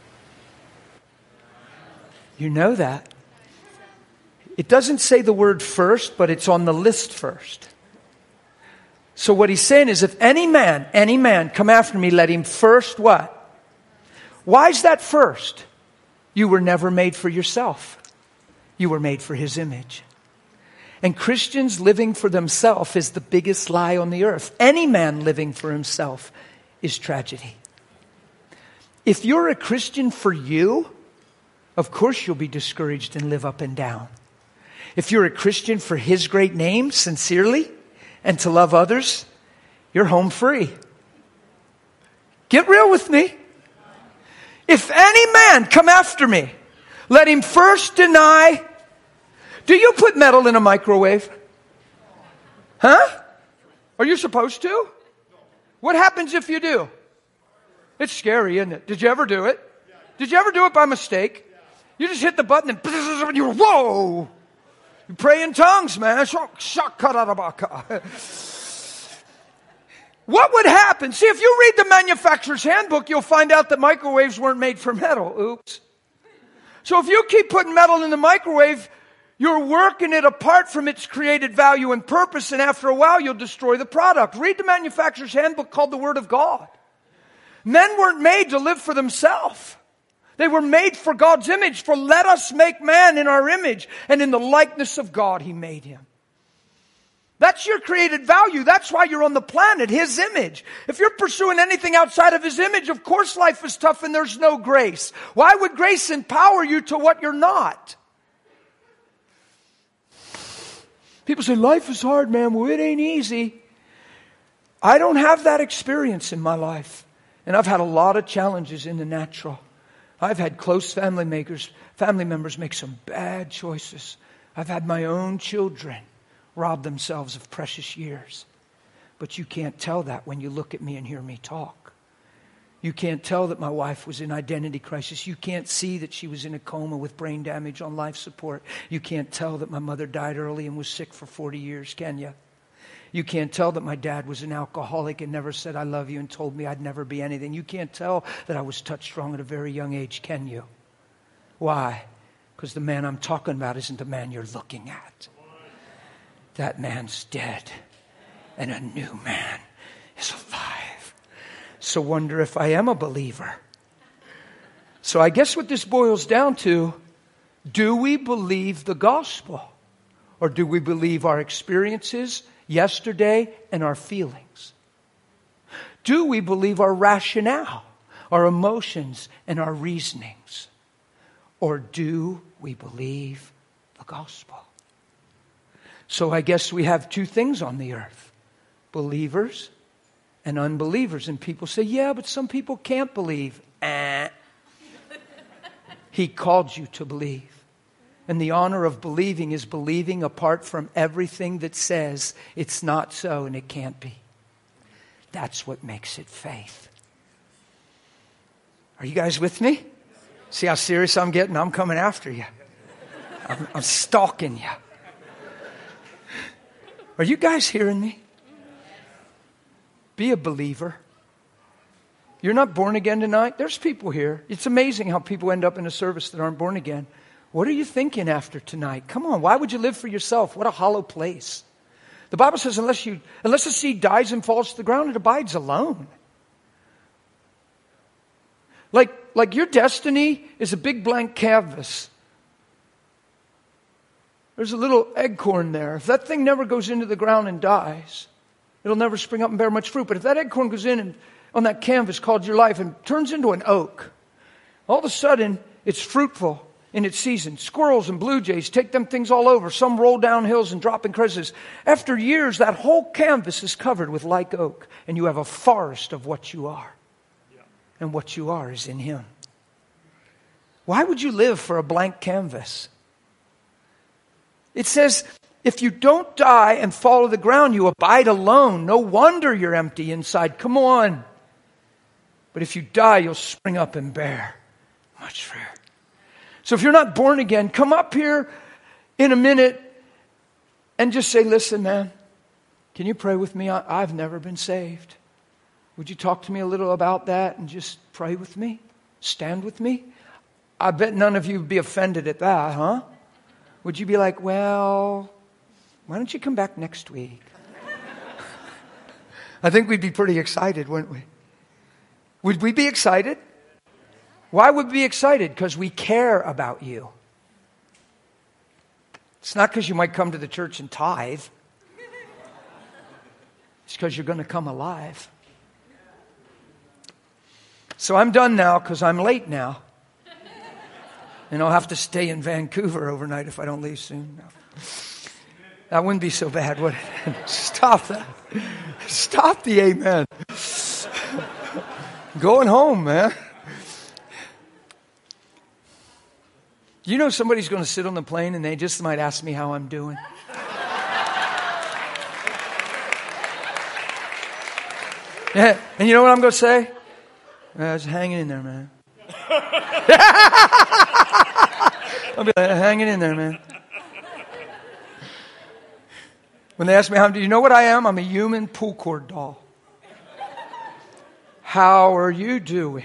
You know that. It doesn't say the word first, but it's on the list first. So what he's saying is, if any man come after me, let him first what? Why is that first? You were never made for yourself. You were made for His image. And Christians living for themselves is the biggest lie on the earth. Any man living for himself is tragedy. If you're a Christian for you, of course you'll be discouraged and live up and down. If you're a Christian for His great name, sincerely, and to love others, you're home free. Get real with me. If any man come after me, let him first deny. Do you put metal in a microwave? Huh? Are you supposed to? What happens if you do? It's scary, isn't it? Did you ever do it? Did you ever do it by mistake? You just hit the button and you're, whoa! You pray in tongues, man. What would happen? See, if you read the manufacturer's handbook, you'll find out that microwaves weren't made for metal. Oops. So if you keep putting metal in the microwave, you're working it apart from its created value and purpose, and after a while, you'll destroy the product. Read the manufacturer's handbook called the Word of God. Men weren't made to live for themselves. They were made for God's image. For let us make man in our image, and in the likeness of God He made him. That's your created value. That's why you're on the planet, His image. If you're pursuing anything outside of His image, of course life is tough and there's no grace. Why would grace empower you to what you're not? People say, life is hard, man. Well, it ain't easy. I don't have that experience in my life. And I've had a lot of challenges in the natural. I've had close family members make some bad choices. I've had my own children rob themselves of precious years. But you can't tell that when you look at me and hear me talk. You can't tell that my wife was in identity crisis. You can't see that she was in a coma with brain damage on life support. You can't tell that my mother died early and was sick for 40 years, can you? You can't tell that my dad was an alcoholic and never said I love you and told me I'd never be anything. You can't tell that I was touched wrong at a very young age, can you? Why? Because the man I'm talking about isn't the man you're looking at. That man's dead, and a new man is alive. So wonder if I am a believer. So I guess what this boils down to, do we believe the gospel? Or do we believe our experiences yesterday and our feelings? Do we believe our rationale, our emotions, and our reasonings? Or do we believe the gospel? So I guess we have two things on the earth. Believers and unbelievers. And people say, yeah, but some people can't believe. He called you to believe. And the honor of believing is believing apart from everything that says it's not so and it can't be. That's what makes it faith. Are you guys with me? See how serious I'm getting? I'm coming after you. I'm stalking you. Are you guys hearing me? Be a believer. You're not born again tonight? There's people here. It's amazing how people end up in a service that aren't born again. What are you thinking after tonight? Come on, why would you live for yourself? What a hollow place. The Bible says unless the seed dies and falls to the ground, it abides alone. Like your destiny is a big blank canvas. There's a little acorn there. If that thing never goes into the ground and dies, it'll never spring up and bear much fruit. But if that acorn goes in and on that canvas called your life and turns into an oak, all of a sudden it's fruitful in its season. Squirrels and blue jays take them things all over. Some roll down hills and drop in crevices. After years, that whole canvas is covered with like oak, and you have a forest of what you are. Yeah. And what you are is in Him. Why would you live for a blank canvas? It says, if you don't die and fall to the ground, you abide alone. No wonder you're empty inside. Come on. But if you die, you'll spring up and bear much fruit. So if you're not born again, come up here in a minute and just say, listen, man, can you pray with me? I've never been saved. Would you talk to me a little about that and just pray with me? Stand with me? I bet none of you would be offended at that, huh? Would you be like, well, why don't you come back next week? I think we'd be pretty excited, wouldn't we? Would we be excited? Why would we be excited? Because we care about you. It's not because you might come to the church and tithe. It's because you're going to come alive. So I'm done now because I'm late now. And I'll have to stay in Vancouver overnight if I don't leave soon. No. That wouldn't be so bad, would it? Stop that. Stop the amen. Going home, man. You know somebody's going to sit on the plane and they just might ask me how I'm doing. Yeah, and you know what I'm going to say? I was hanging in there, man. I'll be like, hanging in there, man. When they ask me how, do you know what I am? I'm a human pull cord doll. How are you doing?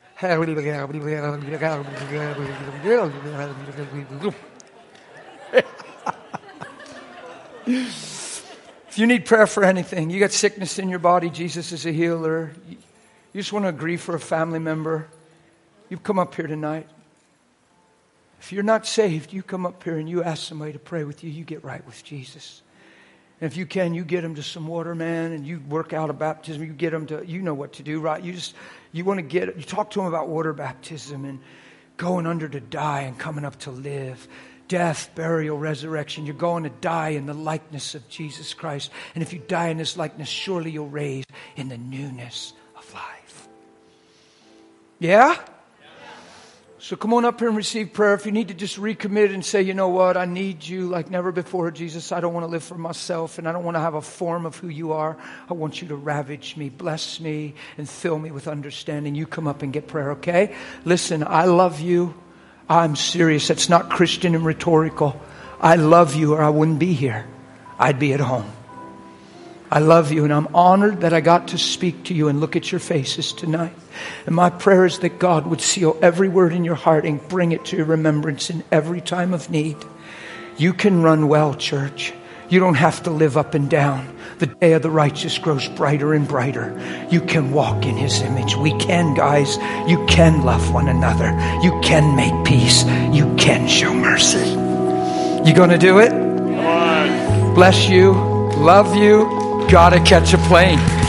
If you need prayer for anything, you got sickness in your body, Jesus is a healer. You just want to agree for a family member, you come up here tonight. If you're not saved, you come up here and you ask somebody to pray with you. You get right with Jesus. And if you can, you get them to some water, man, and you work out a baptism. You get them to, you know what to do, right? You talk to them about water baptism and going under to die and coming up to live. Death, burial, resurrection. You're going to die in the likeness of Jesus Christ. And if you die in His likeness, surely you'll raise in the newness of life. Yeah? So come on up here and receive prayer. If you need to just recommit and say, you know what, I need you like never before, Jesus. I don't want to live for myself and I don't want to have a form of who you are. I want you to ravage me, bless me, and fill me with understanding. You come up and get prayer, okay? Listen, I love you. I'm serious. It's not Christian and rhetorical. I love you or I wouldn't be here. I'd be at home. I love you and I'm honored that I got to speak to you and look at your faces tonight. And my prayer is that God would seal every word in your heart and bring it to your remembrance in every time of need. You can run well, church. You don't have to live up and down. The day of the righteous grows brighter and brighter. You can walk in His image. We can, guys. You can love one another. You can make peace. You can show mercy. You going to do it? Come on. Bless you. Love you. Gotta catch a plane.